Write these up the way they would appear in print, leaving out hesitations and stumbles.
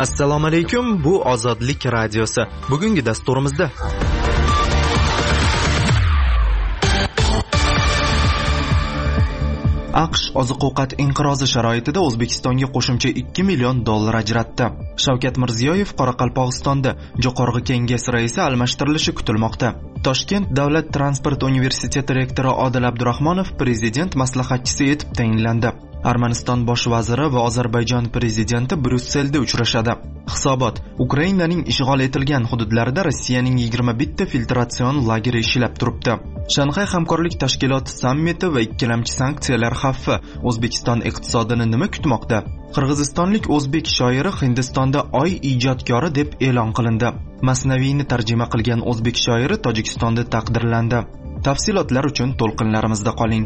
Assalomu alaykum, bu Ozodlik radiosi. Bugungi dasturimizda AQSh oziq-ovqat inqirozi sharoitida O'zbekistonga qo'shimcha $2 million ajratdi. Shavkat Mirziyoyev Qoraqalpog'istonda Jo'qorg'i Kengash raisi almashtirilishi kutilmoqda. Toshkent davlat transport universiteti rektori Odil Abdurahmonov prezident maslahatchisi etib tayinlandi. Armaniston bosh vaziri va Ozarbayjon prezidenti Bryusselda uchrashadi. Hisobot: Ukrainaning ishg'ol etilgan hududlarida Rossiyaning 21 ta filtratsion lageri ishlab turibdi. Shanxay hamkorlik tashkiloti sammiti va ikkilamchi sanksiyalar xavfi O'zbekiston iqtisodini nima kutmoqda? Qirg'izistonlik o'zbek shoiri Hindistonda oy ijodkori deb e'lon qilindi. Masnaviyni tarjima qilgan o'zbek shoiri Tojikistonda taqdirlandi. Tafsilotlar uchun to'lqinlarimizda qoling.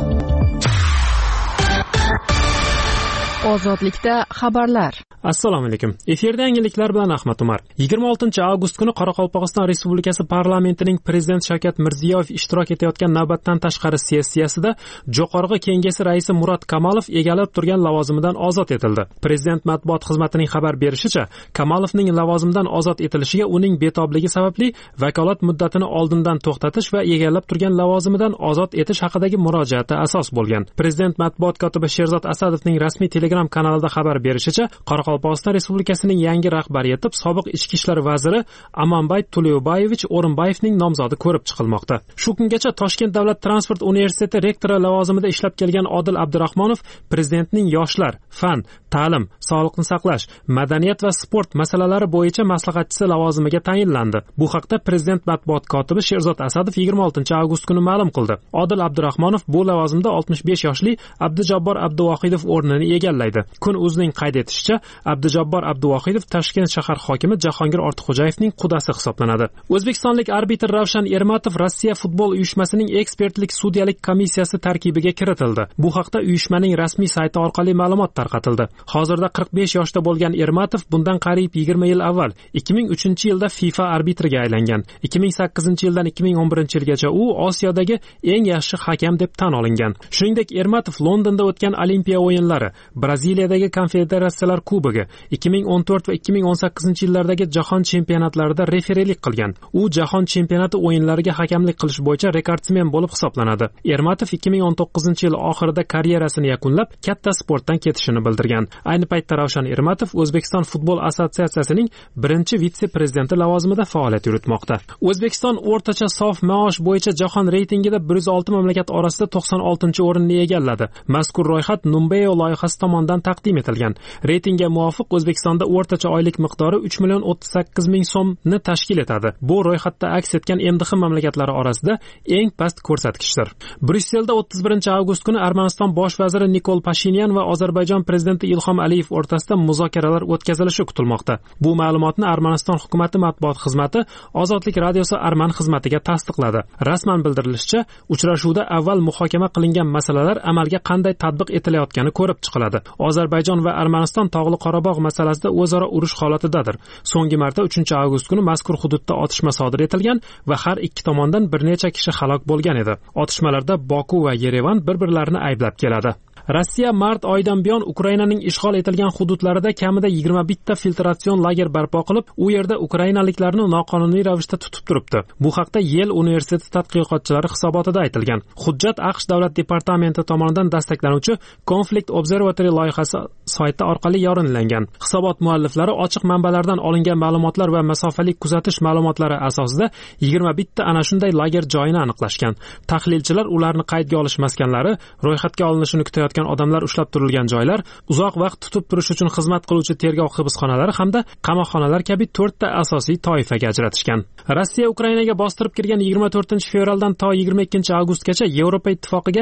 Ozodlikda xabarlar. Assalomu alaykum. Efirda yangiliklar bilan Ahmad Umar. 26 avgust kuni Qoraqalpog'iston Respublikasi parlamentining prezident Shavkat Mirziyoyev ishtirok etayotgan navbatdan tashqari sessiyasida Jo'qorg'i Kengashi raisi Murat Kamalov egallab turgan lavozimidan ozod etildi. Prezident matbuot xizmatining xabar berishicha, Kamalovning lavozimdan ozod etilishiga uning betobligi sababli vakolat muddatini oldindan to'xtatish va egallab turgan lavozimidan ozod etish haqidagi murojaati asos bo'lgan. Prezident matbuot kotibi Sherzod Asadovning rasmiy Telegram kanalida xabar berishicha, Qoraqalpog'iston Respublikasining yangi rahbari etib sobiq ichki ishlar vaziri Amanbay Tuleybayevich O'rinbayevning nomzodi ko'rib chiqilmoqda. Shu kungacha Toshkent davlat transport universiteti rektori lavozimida ishlab kelgan Odil Abdurahmonov prezidentning yoshlar, fan, ta'lim, sog'liqni saqlash, madaniyat va sport masalalari bo'yicha maslahatchisi lavozimiga tayinlandi. Bu haqda prezident matbuot kotibi Sherzod Asadov 26 avgust kuni ma'lum qildi. Odil Abdurahmonov bu lavozimda 65 yoshli Abdujabbor Abduvohidov o'rnini egallaydi. Kun.uz'ning qayd etishicha, Abdujabbor Abduvohidov Toshkent shahar hokimi Jahongir Ortiqxo'jayevning qudasi hisoblanadi. O'zbekistonlik arbitr Ravshan Ermatov Rossiya futbol uyushmasining ekspertlik sudyalik komissiyasi tarkibiga kiritildi. Bu haqda uyushmaning rasmiy sayti orqali ma'lumot tarqatildi. Hozirda 45 yoshda bo'lgan Ermatov bundan qariyb 20 yil avval 2003-yilda FIFA arbitriga aylangan. 2008-yildan 2011-yilgacha u Osiyodagi eng yaxshi hakam deb tan olingan. Shuningdek, Ermatov Londonda o'tgan Olimpiya o'yinlari, Braziliyadagi Konfederatsiyalar Kubogi, 2014 va 2018-yillardagi jahon chempionatlarida referilik qilgan. U jahon chempionati o'yinlariga hakamlik qilish bo'yicha rekordsmen bo'lib hisoblanadi. Ermatov 2019-yil oxirida karyerasini yakunlab, katta sportdan ketishini bildirgan. Ayni paytda Ravshan Ermatov O'zbekiston futbol assotsiatsiyasining birinchi vitse-prezidenti lavozimida faoliyat yuritmoqda. O'zbekiston o'rtacha sof maosh bo'yicha jahon reytingida 106 mamlakat orasida 96-o'rinni egalladi. Mazkur ro'yxat Numbeo loyihasi tomonidan taqdim etilgan. Reytingga muvofiq O'zbekistonda o'rtacha oylik miqdori 3,38 million so'mni tashkil etadi. Bu ro'yxatda aks etgan MDH mamlakatlari orasida eng past ko'rsatkichdir. Bryusselda 31 avgust kuni Armaniston bosh vaziri Nikol Pashinyan va Ozarbayjon prezidenti Ilhom Aliyev o'rtasida muzokaralar o'tkazilishi kutilmoqda. Bu ma'lumotni Armaniston hukumati matbuot xizmati Ozodlik radiosi Arman xizmatiga tasdiqladi. Rasman bildirilishicha, uchrashuvda avval muhokama qilingan masalalar amalga qanday tatbiq etilayotgani ko'rib chiqiladi. Ozarbayjon va Armaniston Tog'li Qorabog' masalasida o'zaro urush holatidadir. So'nggi marta 3-avgust kuni mazkur hududda otishma sodir etilgan va har ikki tomondan bir necha kishi halok bo'lgan edi. Otishmalarda Boku va Yerevan bir-birlarini ayblab keladi. Rossiya mart oyidan buyon Ukrainaning ishg'ol etilgan hududlarida kamida 21 ta filtratsion lager barpo qilib, u yerda ukrainaliklarni noqonuniy ravishda tutib turibdi. Bu haqda Yale universiteti tadqiqotchilari hisobotida aytilgan. Hujjat AQSh davlat departamenti tomonidan dastaklanuvchi Conflict Observatory loyihasi sayti orqali yorinlangan. Hisobot mualliflari ochiq manbalardan olingan ma'lumotlar va masofali kuzatish ma'lumotlari asosida 21 ta ana shunday lager joyini aniqlashgan. Tahlilchilar ularni qaydga olish maskanlari, ro'yxatga olinishini kutayotgan odamlar ushlab turilgan joylar, uzoq vaqt tutib turish uchun xizmat qiluvchi tergov hibsxonalari hamda qamoqxonalar kabi 4 ta asosiy toifaga ajratishgan. Rossiya Ukrainaga bostirib kirgan 24-fevraldan to 22-avgustgacha Yevropa ittifoqiga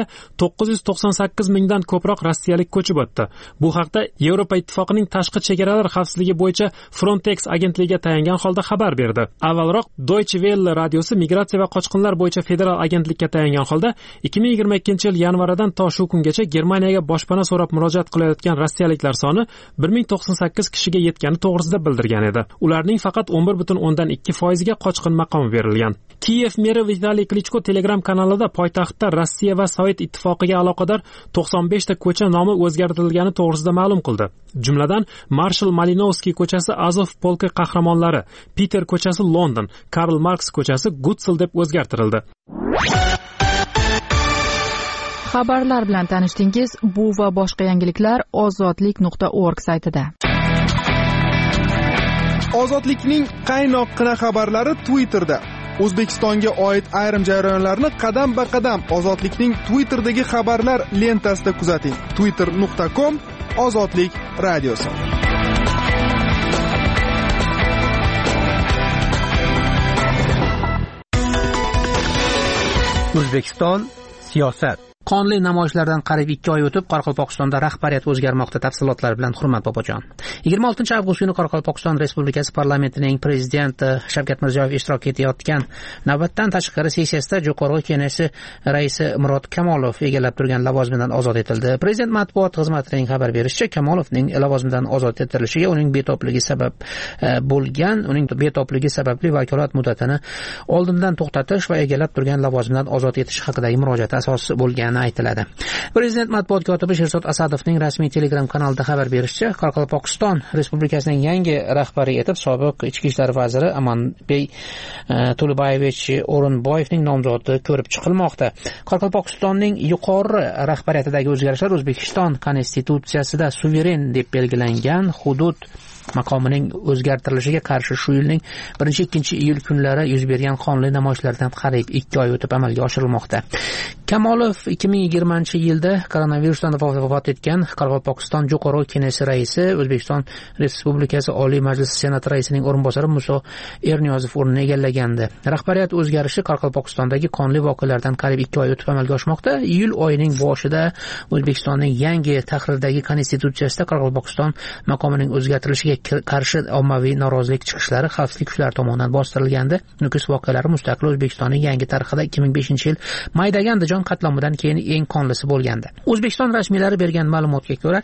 998 mingdan ko'proq rossiyalik ko'chib o'tdi. Bu haqda Yevropa ittifoqining tashqi chegaralar xavfsizligi bo'yicha Frontex agentligiga tayangan holda xabar berdi. Avvalroq Deutsche Welle radiosi migratsiya va qochqinlar bo'yicha federal agentlikka tayangan holda 2022-yil yanvaridan to shu kungacha Germaniya Britaniyaga boshpana so'rab murojaat qilayotgan rossiyaliklar soni 1098 kishiga yetgani to'g'risida bildirgan edi. Ularning faqat 11.2% ga qochqin maqomi berilgan. Kiyev meri Vitaliy Klichko Telegram kanalida poytaxtda Rossiya va Sovet ittifoqiga aloqador 95 ta ko'cha nomi o'zgartirilgani to'g'risida ma'lum qildi. Jumladan, Marshal Malinovskiy ko'chasi Azov polki qahramonlari, Peter ko'chasi London, Karl Marx ko'chasi Gutsel deb o'zgartirildi. Xabarlar bilan tanishdingiz. Bu va boshqa yangiliklar ozodlik.org saytida. Ozodlikning qaynoqqina xabarlari Twitterda. O'zbekistonga oid ayrim jarayonlarni qadam-ba-qadam Ozodlikning Twitterdagi xabarlar lentasida kuzating. twitter.com Ozodlik radiosi. O'zbekiston siyosat. Qonli namoyishlardan qariyb 2 oy o'tib, Qoraqalpog'istonda rahbariyat o'zgarmoqda. Tafsilotlar bilan Hurmat Bobojon. 26 avgust kuni Qoraqalpog'iston Respublikasi parlamentining prezidenti Shavkat Mirziyoyev ishtirok etayotgan navbatdan tashqari sessiyasida Jo'qorg'i Kengashi raisi Murod Kamolov egallab turgan lavozimidan ozod etildi. Prezident matbuot xizmatining xabar berishicha, Kamolovning lavozimidan ozod etilishiga uning betobligi sabab bo'lgan. Uning betobligi sababli vakolat muddatini oldindan to'xtatish va egallab turgan lavozimidan ozod etish haqidagi murojaat asos bo'lgan aytiladi. Prezident matbuot kotibi Sherzod Asadovning rasmiy Telegram kanalida xabar berishicha, Qoraqalpog'iston Respublikasining yangi rahbari etib sobiq ichki ishlar vaziri Amanbey To'labayevich O'rinboyevning nomzodi ko'rib chiqilmoqda. Qoraqalpog'istonning yuqori rahbariyatidagi o'zgarishlar O'zbekiston konstitutsiyasida suveren deb belgilangan hudud maqomining o'zgartirilishiga qarshi shu yilning 1-2 iyul kunlari yuz bergan qonli namoyishlardan qariyb 2 oy o'tib amalga oshirilmoqda. Kamolov 2020-yilda koronavirusdan vafot etgan Qoraqalpog'iston Jo'qorg'i Kengashi raisi, O'zbekiston Respublikasi Oliy Majlisi Senati raisining o'rinbosari Muso Erniyozov o'rnini egallagandi. Rahbariyat o'zgarishi Qoraqalpog'istondagi qonli voqealardan qariyb 2 oy o'tib amalga oshmoqda. Iyul oyining boshida O'zbekistonning yangi tahrirdagi konstitutsiyasida Qoraqalpog'iston maqomining o'zgartirilishiga qarshi ommaviy norozilik chiqishlari xavfsizlik kuchlari tomonidan bostirilgandi. Nukus voqealari mustaqil O'zbekistonning yangi tarixida 2005-yil maydagi Andijon qatlomidan keyin eng qonlisi bo'lgandi. O'zbekiston rasmiylari bergan ma'lumotga ko'ra,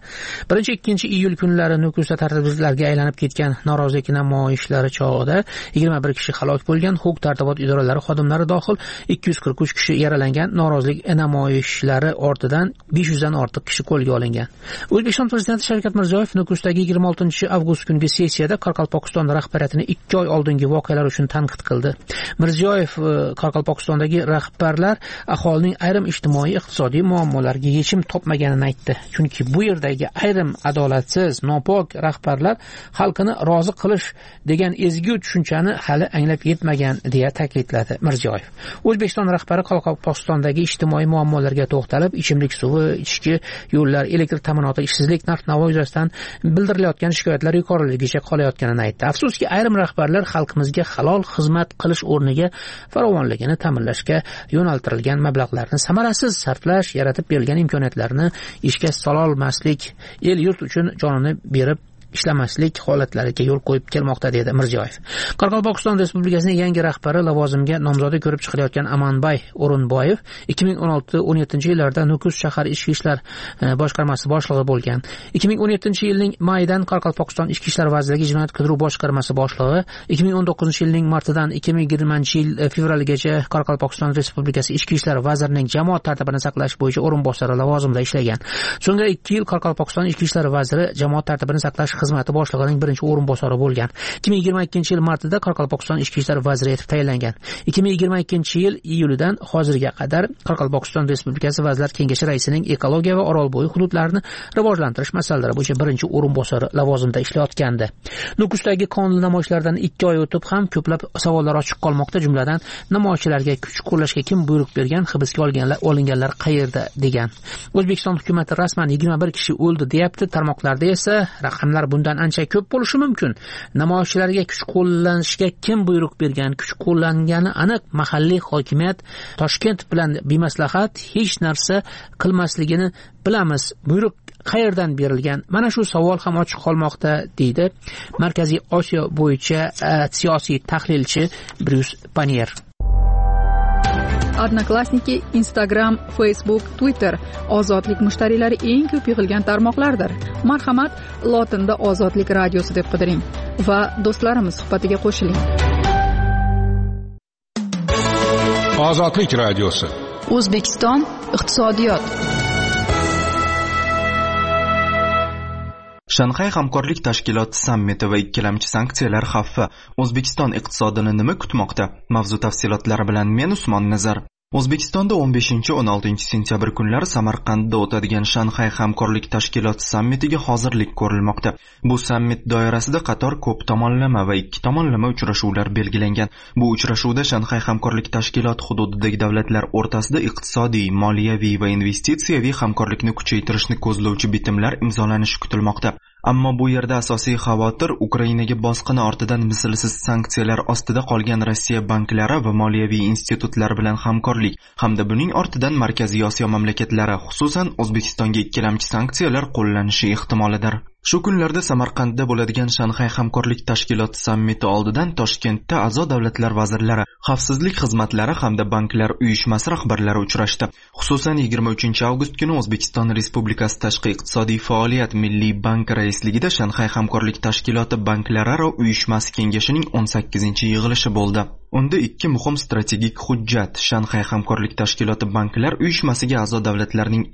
1-2 iyul kunlari Nukusda tartibsizlarga aylanib ketgan norozilik namoyishlari chog'ida 21 kishi halok bo'lgan, huquq-tartibot idoralari xodimlari dohil 243 kishi yaralangan. Norozilik namoyishlari ortidan 500 dan ortiq kishi qo'lga olingan. O'zbekiston prezidenti Shavkat Mirziyoyev Nukusdagi 26 avgust kungi sessiyada Qoraqalpog'iston rahbariyatini 2 oy oldingi voqealar uchun tanqid qildi. Mirziyoyev Qoraqalpog'istondagi rahbarlar aholining ayrim ijtimoiy iqtisodiy muammolariga yechim topmaganini aytdi. Chunki bu yerdagi ayrim adolatsiz, nopok rahbarlar xalqini rozi qilish degan ezgu tushunchani hali anglab yetmagan deya ta'kidladi Mirziyoyev. O'zbekiston rahbari Qoraqalpog'istondagi ijtimoiy muammolarga to'xtalib, ichimlik suvi, ichki yo'llar, elektr ta'minoti, ishsizlik, narx-navo yuzasidan bildirilayotgan shikoyatlar yuqoriligicha qolayotganini aytdi. Afsuski, ayrim rahbarlar xalqimizga halol xizmat qilish o'rniga farovonligini ta'minlashga yo'naltirilgan mablag'larni samarasiz sarflash, yaratib berilgan imkoniyatlarni ishga sola olmaslik, el yurt uchun jonini berib ishlamaslik holatlariga yo'l qo'yib kelmoqda dedi Mirziyoyev. Qoraqalpog'iston Respublikasining yangi rahbari lavozimiga nomzodi ko'rib chiqilayotgan Amanbay O'rinboyev 2016-17 yillarda Nukus shahar ichki ishlar boshqarmasi boshlig'i bo'lgan. 2017 yilning mayidan Qoraqalpog'iston ichki ishlar vazirligi jinoyat qidiruv boshqarmasi boshlig'i, 2019 yilning martidan 2020 yil fevraligacha Qoraqalpog'iston Respublikasi ichki ishlar vazirining jamoat tartibini saqlash bo'yicha o'rinbosari lavozimida ishlagan. So'ngra 2 yil Qoraqalpog'iston ichki ishlar vaziri jamoat tartibini saqlash xizmati boshlig'ining birinchi o'rinbosari bo'lgan. 2022 yil martida Qoraqalpog'iston ichki ishlar vaziri etib tayinlangan. 2022 yil iyulidan hozirga qadar Qoraqalpog'iston Respublikasi Vazirlar Kengashi raisining ekologiya va Orolbo'yi hududlarini rivojlantirish masalalari bo'yicha birinchi o'rinbosari lavozimida ishlayotgandi. Nukusdagi qonli namoyishlardan 2 oy o'tib ham ko'plab savollar ochiq qolmoqda. Jumladan, namoyishchilarga kuch qo'llashga kim buyruq bergan, hibsga olinganlar qayerda degan. O'zbekiston hukumatı rasman 21 kishi o'ldi deyapti. Tarmoqlarda esa raqamlar bundan ancha ko'p bo'lishi mumkin. Namoyishchilarga kuch qo'llanishga kim buyruq bergan, kuch qo'llangani aniq. Mahalliy hokimiyat Toshkent bilan bemaslahat hech narsa qilmasligini bilamiz. Buyruq qayerdan berilgan? Mana shu savol ham ochiq qolmoqda, deydi Markaziy Osiyo bo'yicha siyosiy tahlilchi Bryus Panier. Odnoklassniki, Instagram, Facebook, Twitter ozodlik mushtariylari eng ko'p yig'ilgan tarmoqlardir. Marhamat, lotinda ozodlik radiosi deb qidiring va do'stlarimiz suhbatiga qo'shiling. Ozodlik radiosi. O'zbekiston iqtisodiyot. Shanxay hamkorlik tashkiloti sammiti va ikkilamchi sanksiyalar xavfi O'zbekiston iqtisodini nima kutmoqda? Mavzu tafsilotlari bilan men Usmon Nazar. O'zbekistonda 15-16 sentyabr kunlari Samarqandda o'tadigan Shanxay hamkorlik tashkiloti sammitiga hozirlik ko'rilmoqda. Bu sammit doirasida qator ko'p tomonlama va ikki tomonlama uchrashuvlar belgilangan. Bu uchrashuvda Shanxay hamkorlik tashkiloti hududidagi davlatlar o'rtasida iqtisodiy, moliyaviy va investitsiyaviy hamkorlikni kuchaytirishni ko'zlovchi bitimlar imzolanishi kutilmoqda. Ammo bu yerda asosiy xavotir Ukrainaga bosqini ortidan mislsiz sanksiyalar ostida qolgan Rossiya banklari va moliyaviy institutlar bilan hamkorlik hamda buning ortidan Markaziy Osiyo mamlakatlari, xususan O'zbekistonga ikkilamchi sanksiyalar qo'llanishi ehtimolidir. Shu kunlarda Samarqandda bo'ladigan Shanxay hamkorlik tashkiloti sammiti oldidan Toshkentda a'zo davlatlar vazirlari, xavfsizlik xizmatlari hamda banklar uyushmasi rahbarlari uchrashdi. Xususan 23 avgust kuni O'zbekiston Respublikasi Tashqi iqtisodiy faoliyat Milliy bank raisligida Shanxay hamkorlik tashkiloti banklararo uyushmasi kengashining 18-yig'ilishi bo'ldi. Unda ikki muhim strategik hujjat Shanxay hamkorlik tashkiloti banklar uyushmasiga a'zo davlatlarning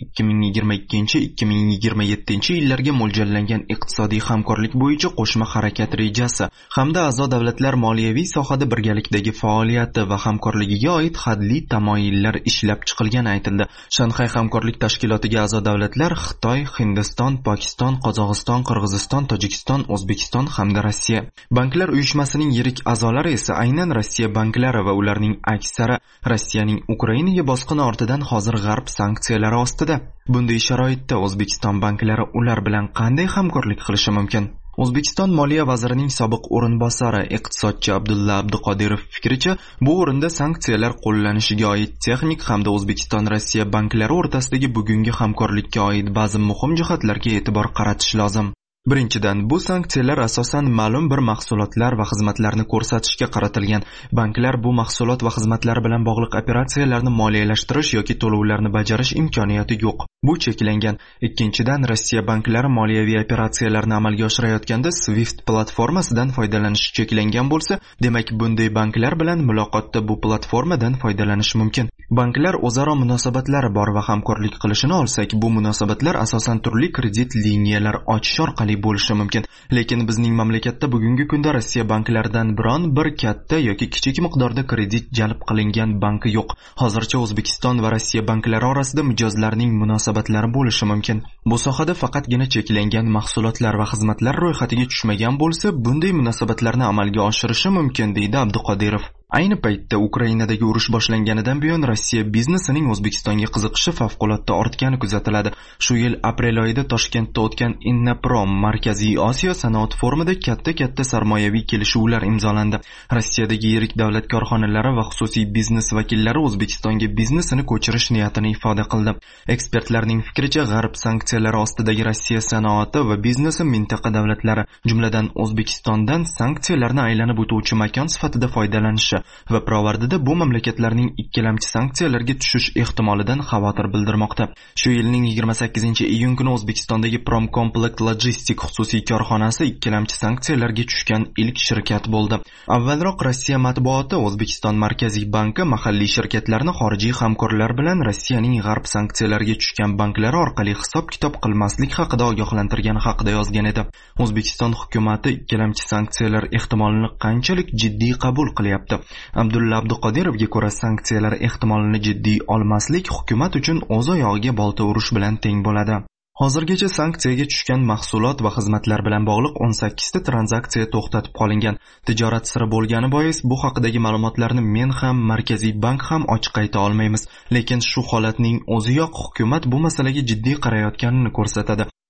2022-2027 yillarga mo'ljallangan iqtisodiy hamkorlik bo'yicha qo'shma harakat rejasi hamda a'zo davlatlar moliyaviy sohada birgalikdagi faoliyati va hamkorligiga oid hadli tamoyillar ishlab chiqilgani aytildi. Shanxay hamkorlik tashkilotiga a'zo davlatlar Xitoy, Hindiston, Pokiston, Qozog'iston, Qirg'iziston, Tojikiston, O'zbekiston hamda Rossiya. Banklar uyushmasining yirik a'zolari esa aynan Rossiya banklari va ularning aksari Rossiyaning Ukrainaga bosqini ortidan hozir g'arb sanksiyalari ostida. Bunday sharoitda O'zbekiston banklari ular bilan qanday hamkorlik qilishi mumkin? O'zbekiston Moliya vazirining sobiq o'rinbosari iqtisodchi Abdulla Abduqodirov fikricha, bu o'rinda sanksiyalar qo'llanishiga oid texnik hamda O'zbekiston-Rossiya banklari o'rtasidagi bugungi hamkorlikka oid ba'zi muhim jihatlarga e'tibor qaratish lozim. Birinchidan, bu sanksiyalar asosan ma'lum bir mahsulotlar va xizmatlarni ko'rsatishga qaratilgan. Banklar bu mahsulot va xizmatlar bilan bog'liq operatsiyalarni moliyalashtirish yoki to'lovlarni bajarish imkoniyati yo'q. Bu cheklangan. Ikkinchidan, Rossiya banklari moliyaviy operatsiyalarni amalga oshirayotganda Swift platformasidan foydalanish cheklangan bo'lsa, demak bunday banklar bilan muloqotda bu platformadan foydalanish mumkin. Banklar o'zaro munosabatlari bor va hamkorlik qilishini olsak, bu munosabatlar asosan turli kredit liniyalar ochish orqali bo'lishi mumkin. Lekin bizning mamlakatda bugungi kunda Rossiya banklaridan biron bir katta yoki kichik miqdorda kredit jalb qilingan banki yo'q. Hozircha O'zbekiston va Rossiya banklari orasida mijozlarning munosabatlari bo'lishi mumkin. Bu sohada faqatgina cheklangan mahsulotlar va xizmatlar ro'yxatiga tushmagan bo'lsa, bunday munosabatlarni amalga oshirishi mumkin, deydi Abduqodirov. Ayni paytda Ukrainadagi urush boshlanganidan buyon Rossiya biznesining O'zbekistonga qiziqishi favqulodda ortgani kuzatiladi. Shu yil aprel oyida Toshkentda o'tgan Innaprom Markaziy Osiyo sanoat forumida katta sarmoyaviy kelishuvlar imzolandi. Rossiyadagi yirik davlat korxonalari va xususiy biznes vakillari O'zbekistonga biznesini ko'chirish niyatini ifoda qildi. Ekspertlarning fikricha, g'arb sanksiyalari ostidagi Rossiya sanoati va biznesi mintaqa davlatlari, jumladan O'zbekistondan sanksiyalarni aylanib o'tuvchi makon sifatida foydalanishi va pirovardida bu mamlakatlarning ikkilamchi sanksiyalarga tushish ehtimolidan xavotir bildirmoqda. Shu yilning 28-iyun kuni O'zbekistondagi Promcomplect Logistic xususiy korxonasi ikkilamchi sanksiyalarga tushgan ilk shirkat bo'ldi. Avvalroq Rossiya matbuoti O'zbekiston Markaziy banki mahalliy shirkatlarni xorijiy hamkorlar bilan Rossiyaning g'arb sanksiyalarga tushgan banklari orqali hisob-kitob qilmaslik haqida ogohlantirgani haqida yozgan edi. O'zbekiston hukumatı ikkilamchi sanksiyalar ehtimolini qanchalik jiddiy qabul qilyapti? Abdulla Abduqodirovga ko'ra, sanksiyalar ehtimolini jiddiy olmaslik hukumat uchun o'z oyog'iga bolta urish bilan teng bo'ladi. Hozirgacha sanksiyaga tushgan mahsulot va xizmatlar bilan bog'liq 18 ta tranzaksiya to'xtatib qolingan. Tijorat siri bo'lgani bois bu haqidagi ma'lumotlarni men ham, Markaziy bank ham ochiq ayta olmaymiz. Lekin shu holatning o'ziyoq hukumat bu masalaga jiddiy qarayotganini ko'rsatadi.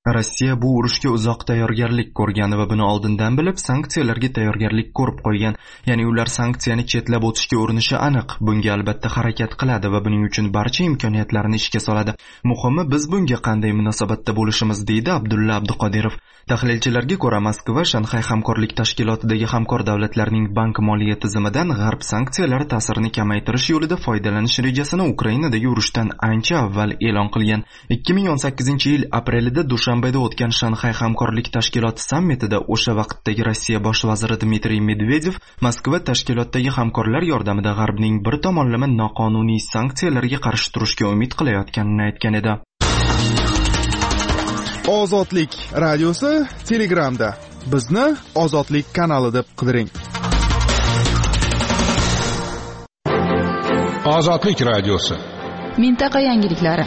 Rossiya bu urushga uzoq tayyorgarlik ko'rgan va buni oldindan bilib sanksiyalarga tayyorgarlik ko'rib qo'ygan. Ya'ni ular sanksiyani chetlab o'tishga urinishi aniq. Bunga albatta harakat qiladi va buning uchun barcha imkoniyatlarni ishga soladi. Muhimi biz bunga qanday munosabatda bo'lishimiz, deydi Abdulla Abduqodirov. Tahlilchilarga ko'ra, Moskva Shanxay hamkorlik tashkilotidagi hamkor davlatlarning bank moliya tizimidan g'arb sanksiyalari ta'sirini kamaytirish yo'lida foydalanish rejasini Ukrainadagi urushdan ancha avval e'lon qilgan. 2018-yil aprelida Dushanbeda o'tgan Shanxay hamkorlik tashkiloti sammitida o'sha vaqtdagi Rossiya bosh vaziri Dmitriy Medvedev Moskva tashkilotdagi hamkorlar yordamida g'arbning bir tomonlama noqonuniy sanksiyalarga qarshi turishga umid qilayotganini aytgan edi. Ozodlik radiosi Telegramda. Bizni Ozodlik kanali deb qidiring. Ozodlik radiosi. Mintaqa yangiliklari.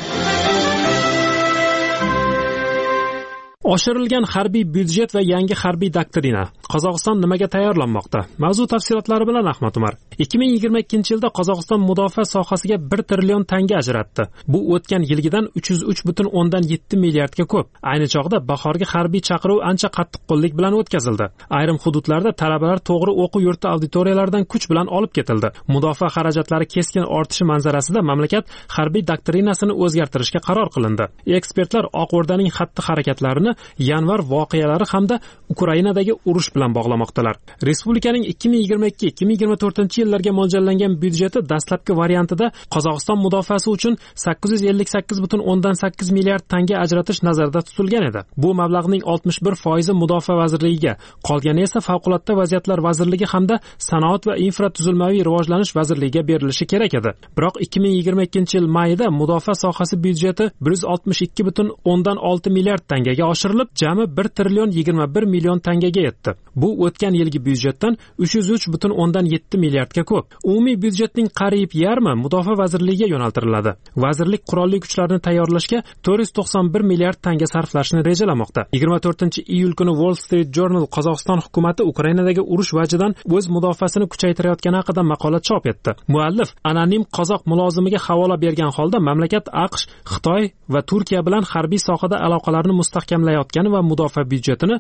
Oshirilgan harbiy byudjet va yangi harbiy doktrina. Qozog'iston nimaga tayyorlanmoqda? Mavzu tafsilotlari bilan Ahmad Umar. 2022-yilda Qozog'iston mudofaa sohasiga 1 trillion tanga ajratdi. Bu o'tgan yilgidan 303,7 milliardga ko'p. Ayni chog'da bahorgi harbiy chaqiruv ancha qattiqqo'llik bilan o'tkazildi. Ayrim hududlarda talabalar to'g'ri o'quv yurti auditoriyalaridan kuch bilan olib ketildi. Mudofaa xarajatlari keskin ortishi manzarasida mamlakat harbiy doktrinasini o'zgartirishga qaror qilindi. Ekspertlar Oq O'rdaning xatti-harakatlarini yanvar voqealari hamda Ukrainadagi urush bilan bog'lamoqdalar. Respublikaning 2022-2024-yillarga mo'ljallangan byudjeti dastlabki variantida Qozog'iston mudofaasi uchun 858,8 milliard tanga ajratish nazarda tutilgan edi. Bu mablag'ning 61% mudofaa vazirligiga, qolgani esa favqulodda vaziyatlar vazirligi hamda sanoat va infratuzilmaviy rivojlanish vazirligiga berilishi kerak edi. Biroq 2022-yil mayida mudofaa sohasi byudjeti 162,6 milliard tangaga oshirilib, jami 1 trillion 21 million tangaga yetdi. Bu o'tgan yilgi byudjetdan 303,7 milliardga ko'p. Umumiy byudjetning qariyb yarmi mudofaa vazirligiga yo'naltiriladi. Vazirlik qurolli kuchlarni tayyorlashga 491 milliard tanga sarflashni rejalamoqda. 24-iyul kuni Wall Street Journal Qozog'iston hukumatı Ukrainadagi urush vajidan o'z mudofaasini kuchaytirayotgani haqida maqola chop etdi. Muallif anonim qozoq mulozimiga havola bergan holda mamlakat AQSh, Xitoy va Turkiya bilan harbiy sohada aloqalarni mustahkamlayotgani va mudofaa byudjetini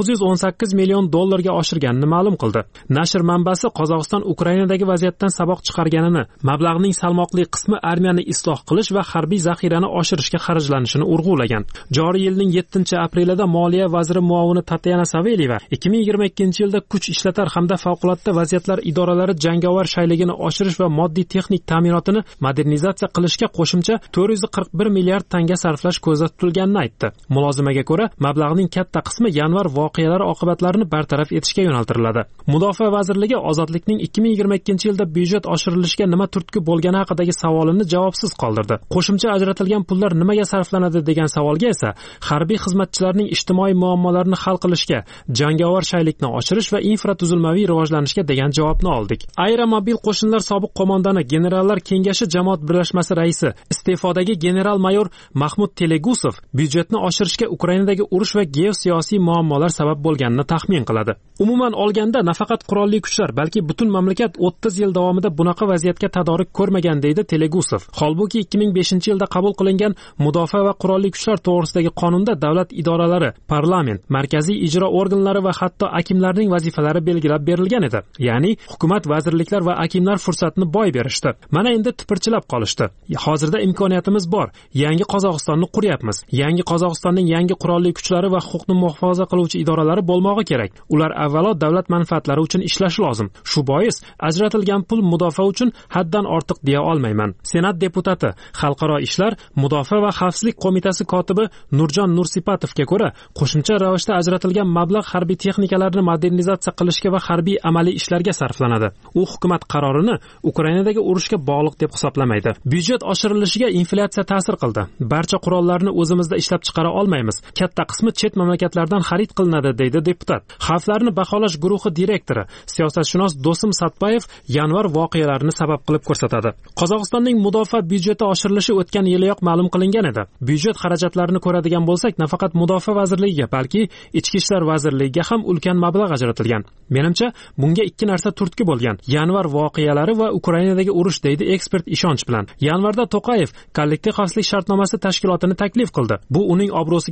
918 million dollarga oshirganini ma'lum qildi. Nashr manbasi Qozog'iston Ukrainadagi vaziyatdan saboq chiqarganini, mablag'ning salmoqli qismi armiyani isloh qilish va harbiy zaxirani oshirishga xarajlanishini urg'ulagan. Joriy yilning 7-aprelida Moliya vaziri muovini Tatyana Savelyeva 2022-yilda kuch ishlatar hamda favqulodda vaziyatlar idoralari jangovar shayligini oshirish va moddiy texnik ta'minotini modernizatsiya qilishga qo'shimcha 441 milliard tanga sarflash ko'zda tutilganini aytdi. Mulozimaga ko'ra, mablag'ning katta qismi yanvar voqealari oqibatlarini bartaraf etishga yo'naltiriladi. Mudofaa vazirligi Ozodlikning 2022-yilda byudjet oshirilishiga nima turtki bo'lgani haqidagi savolini javobsiz qoldirdi. Qo'shimcha ajratilgan pullar nimaga sarflanadi degan savolga esa harbiy xizmatchilarning ijtimoiy muammolarini hal qilishga, jangovar shaylikni oshirish va infratuzilmaviy rivojlanishga degan javobni oldik. Aeromobil qo'shinlar sobiq qo'mondoni Generallar kengashi jamoat birlashmasi raisi, iste'fodagi general-mayor Mahmud Telegusov byudjetni oshirishga Ukrainadagi urush va geosiyosiy muammolar sabab bo'lganini taxmin qiladi. Umuman olganda nafaqat qurolli kuchlar, balki butun mamlakat 30 yil davomida bunaqa vaziyatga tadorik ko'rmagan, deydi Telegusov. Holbuki 2005-yilda qabul qilingan mudofaa va qurolli kuchlar to'g'risidagi qonunda davlat idoralari, parlament, markaziy ijro organlari va hatto akimlarning vazifalari belgilab berilgan edi. Ya'ni hukumat, vazirliklar va akimlar fursatni boy berishdi. Mana endi tipirchilab qolishdi. Hozirda imkoniyatimiz bor. Yangi Qozog'istonni quryapmiz. Yangi Qozog'istonning yangi qurolli kuchlari va huquqni muhofaza qiluvchi idoralari bo'lmog'i kerak. Ular avvalo davlat manfaatlari uchun ishlashi lozim. Shu bois ajratilgan pul mudofaa uchun haddan ortiq deya olmayman. Senat deputati, Xalqaro ishlar, Mudofaa va xavfsizlik qo'mitasi kotibi Nurjon Nursipatovga ko'ra, qo'shimcha ravishda ajratilgan mablag' harbiy texnikalarni modernizatsiya qilishga va harbiy amaliy ishlarga sarflanadi. U hukumat qarorini Ukrainadagi urushga bog'liq deb hisoblamaydi. Byudjet oshirilishiga inflyatsiya ta'sir qildi. Barcha qurollarni o'zimizda ishlab chiqara olmaymiz. Katta qismi chet mamlakatlardan xarid qilinadi, deydi deputat. Xavflarni baholash guruhi direktori, siyosatshunos Do'sim Satbayev yanvar voqealarini sabab qilib ko'rsatadi. Qozog'istonning mudofaa byudjeti oshirilishi o'tgan yiliyoq ma'lum qilingan edi. Byudjet xarajatlarini ko'radigan bo'lsak, nafaqat mudofaa vazirligiga, balki ichki ishlar vazirligiga ham ulkan mablag' ajratilgan. Menimcha, bunga ikki narsa turtki bo'lgan: yanvar voqealari va Ukrainadagi urush, deydi ekspert ishonch bilan. Yanvarda To'qayev kollektiv xavfsizlik shartnomasi tashkilotini taklif qildi. Bu uning obro'siga jiddiy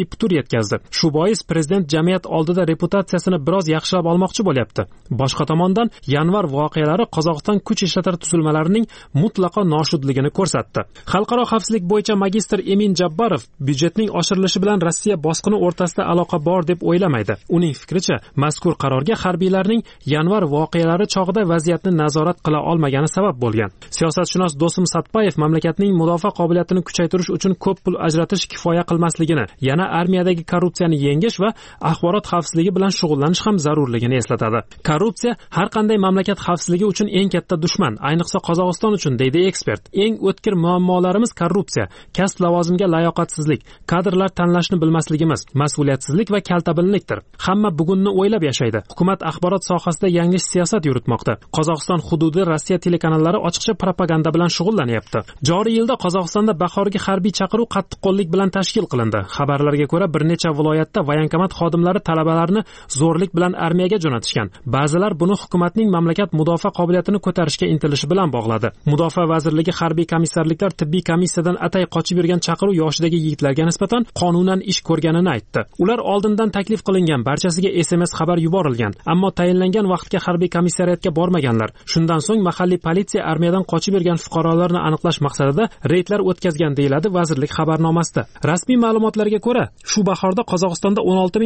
putur yetkazdi. Shu bois prezident jamiyat oldida reputatsiyasini biroz yaxshilab olmoqchi bo'lyapti. Boshqa tomondan yanvar voqealari Qozog'iston kuch ishlatar tuzilmalarining mutlaqo noshudligini ko'rsatdi. Xalqaro xavfsizlik bo'yicha magistr Emin Jabbarov byudjetning oshirilishi bilan Rossiya bosqini o'rtasida aloqa bor deb o'ylamaydi. Uning fikricha, mazkur qarorga harbiylarning yanvar voqealari chog'ida vaziyatni nazorat qila olmagani sabab bo'lgan. Siyosatshunos Do'stim Satpayev mamlakatning mudofaa qobiliyatini kuchaytirish uchun ko'p pul ajratish kifoya qilmasligini, yana armiyadagi korrupsiyani yengish va axborot xavfsizligi bilan shug'ullanish ham zarurligini eslatadi. Korrupsiya har qanday mamlakat xavfsizligi uchun eng katta dushman, ayniqsa Qozog'iston uchun, deydi ekspert. Eng o'tkir muammolarimiz korrupsiya, kasb lavozimga layoqatsizlik, kadrlar tanlashni bilmasligimiz, mas'uliyatsizlik va kaltabinlikdir. Hamma bugunni o'ylab yashaydi. Hukumat axborot sohasida yanglish siyosat yuritmoqda. Qozog'iston hududi Rossiya telekanallari ochiqcha propaganda bilan shug'ullanyapti. Joriy yilda Qozog'istonda bahorgi harbiy chaqiruv qattiqqo'llik bilan tashkil qilindi. Xabarlarga ko'ra, bir necha viloyatda voyankomat xodimlari talabalarni zo'rlik bilan armiyaga jo'natishgan. Ba'zilar buni hukumatning mamlakat mudofaa qobiliyatini ko'tarishga intilishi bilan bog'ladi. Mudofaa vazirligi harbiy komissarliklar tibbiy komissiyadan atay qochib yurgan chaqiruv yoshidagi yigitlarga nisbatan qonunan ish ko'rganini aytdi. Ular oldindan taklif qilingan, barchasiga SMS xabar yuborilgan, ammo tayinlangan vaqtga harbiy komissariyatga bormaganlar. Shundan so'ng mahalliy politsiya armiyadan qochib yurgan fuqarolarni aniqlash maqsadida reydlar o'tkazgan, deyiladi vazirlik xabarnomasida. Rasmiy ma'lumotlarga ko'ra, shu bahorda Qozog'istonda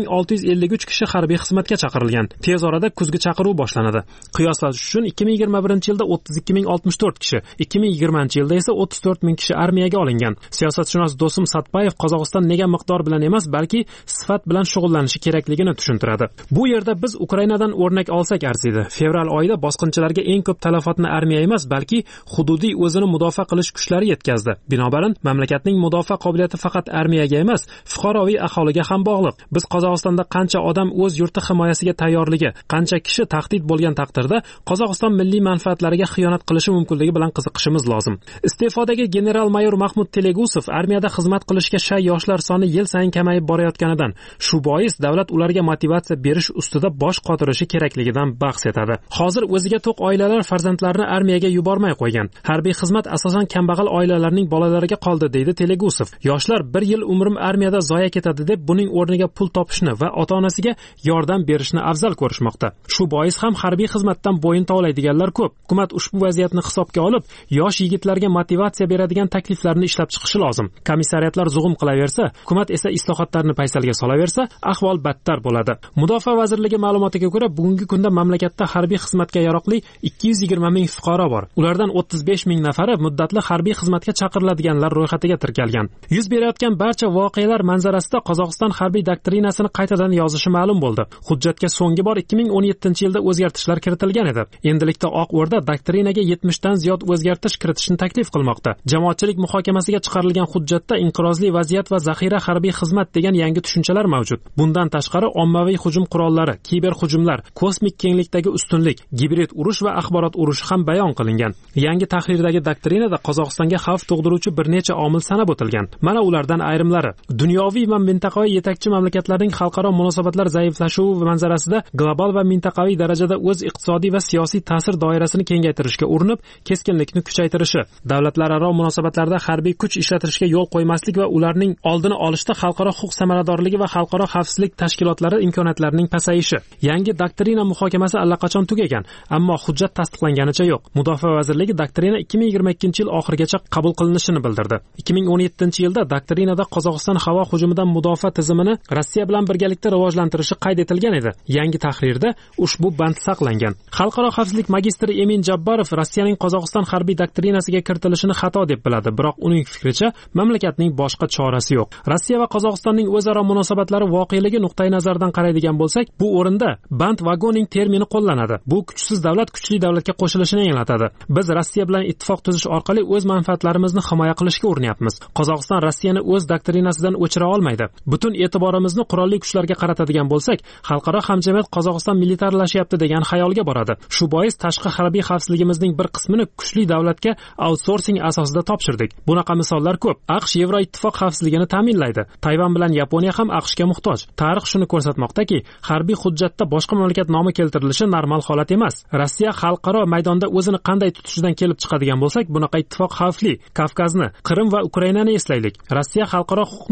16653 kishi harbiy xizmatga chaqirilgan. Tez orada kuzgi chaqiruv boshlanadi. Qiyoslash uchun 2021-yilda 32064 kishi, 2020-yilda esa 34000 kishi armiyaga olingan. Siyosatshunos Do'stim Satpayev Qozog'iston nega miqdor bilan emas, balki sifat bilan shug'ullanishi kerakligini tushuntiradi. Bu yerda biz Ukrainadan o'rnak olsak arziydi. Fevral oyida bosqinchilarga eng ko'p talafotni armiya emas, balki hududiy o'zini mudofaa qilish kuchlari yetkazdi. Binobarin, mamlakatning mudofaa qobiliyati faqat armiyaga emas, fuqaroviy aholiga ham bog'liq. Biz Qozog'istonda qancha odam o'z yurti himoyasiga tayyorligi, qancha kishi tahdid bo'lgan taqdirda Qozog'iston milliy manfaatlariga xiyonat qilishi mumkinligi bilan qiziqishimiz lozim. Iste'fodagi general-mayor Mahmud Telegusov armiyada xizmat qilishga shay yoshlar soni yil sayin kamayib borayotganidan, shu bois davlat ularga motivatsiya berish ustida bosh qotirishi kerakligidan bahs etadi. Hozir o'ziga to'q oilalar farzandlarini armiyaga yubormay qo'ygan. Harbiy xizmat asosan kambag'al oilalarning bolalariga qoldi, deydi Telegusov. Yoshlar bir yil umrim armiyada zoya ketadi deb buning o'rniga pul topishni va ota-onasiga yordam berishni afzal ko'rishmoqda. Shu bois ham harbiy xizmatdan bo'yin tovlaydiganlar ko'p. Hukumat ushbu vaziyatni hisobga olib, yosh yigitlarga motivatsiya beradigan takliflarni ishlab chiqishi lozim. Komissariyatlar zug'um qilaversa, hukumat esa islohotlarni paysalga solaversa, ahvol battar bo'ladi. Mudofaa vazirligi ma'lumotiga ko'ra, bugungi kunda mamlakatda harbiy xizmatga yaroqli 220 ming fuqaro bor. Ulardan 35 ming nafari muddatli harbiy xizmatga chaqiriladiganlar ro'yxatiga tirkalgan. Yuz berayotgan barcha voqealar manzarasida Qozog'iston harbiy doktrinasini qaytadan yozishi ma'lum bo'ldi. Hujjatga so'nggi bor 2017-yilda o'zgartishlar kiritilgan edi. Endilikda Oq O'rda doktrinaga 70 dan ziyod o'zgartirish kiritishni taklif qilmoqda. Jamoatchilik muhokamasiga chiqarilgan hujjatda inqirozli vaziyat va zaxira harbiy xizmat degan yangi tushunchalar mavjud. Bundan tashqari ommaviy hujum qurollari, kiber hujumlar, kosmik kenglikdagi ustunlik, gibrid urush va axborot urushi ham bayon qilingan. Yangi tahrirdagi doktrinada Qozog'istonga xavf tug'diruvchi bir necha omil sanab o'tilgan. Mana ulardan ayrimlari: dunyoviy va mintaqaviy yetakchi mamlakatlarning xalqaro munosabatlar zaiflashuvi manzarasida global va mintaqaviy darajada o'z iqtisodiy va siyosiy ta'sir doirasini kengaytirishga urinib, keskinlikni kuchaytirishi, davlatlararo munosabatlarda harbiy kuch ishlatishga yo'l qo'ymaslik va ularning oldini olishda xalqaro huquq samaradorligi va xalqaro xavfsizlik tashkilotlari imkoniyatlarining pasayishi. Yangi doktrina muhokamasi allaqachon tugagan, ammo hujjat tasdiqlanganicha yo'q. Mudofaa vazirligi doktrina 2022-yil oxirigacha qabul qilinishini bildirdi. 2017-yilda doktrinada Qozog'iston havo hujumidan mudofaa tizimini Rossiya bilan birgalikda rivojlantirishi qayd etilgan edi. Yangi tahrirda ushbu band saqlangan. Xalqaro xavfsizlik magistri Emin Jabbarov Rossiyaning Qozog'iston harbiy doktrinasiga kiritilishini xato deb biladi, biroq uning fikricha mamlakatning boshqa chorasi yo'q. Rossiya va Qozog'istonning o'zaro munosabatlari voqeligi nuqtai nazaridan qaraydigan bo'lsak, bu o'rinda band vagoning termini qo'llanadi. Bu kuchsiz davlat kuchli davlatga qo'shilishini anglatadi. Biz Rossiya bilan ittifoq tuzish orqali o'z manfaatlarimizni himoya qilishga urinyapmiz. Qozog'iston Rossiyani o'z doktrinasidan o'chira olmaydi. Butun e'tiborimizni qurolli kuchlarga qaratadigan bo'lsak, xalqaro hamjamiyat Qozog'iston militarlashyapti degan xayolga boradi. Shu bois tashqi harbiy xavfsizligimizning bir qismini kuchli davlatga outsourcing asosida topshirdik. Bunaqa misollar ko'p. AQSh Yevroittifoq xavfsizligini ta'minlaydi. Tayvan bilan Yaponiya ham AQShga muhtoj. Tarix shuni ko'rsatmoqdaki, harbiy hujjatda boshqa mamlakat nomi keltirilishi normal holat emas. Rossiya xalqaro maydonda o'zini qanday tutishidan kelib chiqadigan bo'lsak, bunaqa ittifoq xavfli. Kavkazni, Qrim va Ukrainani eslaylik. Rossiya xalqaro huquqni muttasil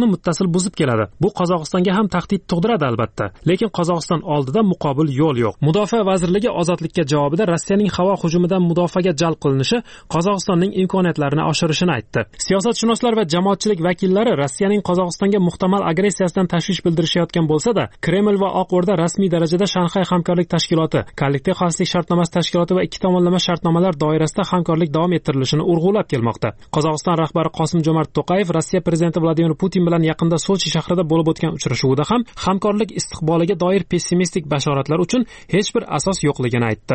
buzib keladi. Bu Qozog'istonga ham tahdid tug'diradi albatta, lekin Qozog'iston oldida muqobil yo'l yo'q. Mudofaa vazirligi ozodlikka javobida Rossiyaning havo hujumidan mudofaaga jalb qilinishi Qozog'istonning imkoniyatlarini oshirishini aytdi. Siyosatshunoslar va jamoatchilik vakillari Rossiyaning Qozog'istonga muhtamal agressiyasidan tashvish bildirishayotgan bo'lsa-da, Kreml va Oq O'rda rasmiy darajada Shanxay hamkorlik tashkiloti, kollektiv xavfsizlik shartnomasi tashkiloti va ikki tomonlama shartnomalar doirasida hamkorlik davom ettirilishini urg'ulab kelmoqda. Qozog'iston rahbari Qosim-Jo'mart To'qayev Rossiya prezidenti Vladimir Putin bilan yaqinda Sochi shahrida bo'lib o'tgan uchrashuvda ham hamkorlik istiqboliga doir pessimistik bashoratlar uchun hech bir asos yo'qligini aytdi.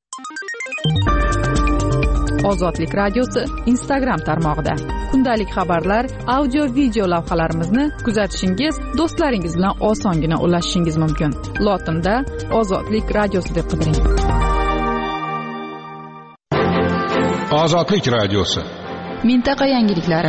Ozodlik radiosi Instagram tarmog'ida kundalik xabarlar, audio video lavhalarimizni kuzatishingiz, do'stlaringiz bilan osongina ulashishingiz mumkin. Lotinda Ozodlik radiosi deb qidiring. Ozodlik radiosi. Mintaqa yangiliklari.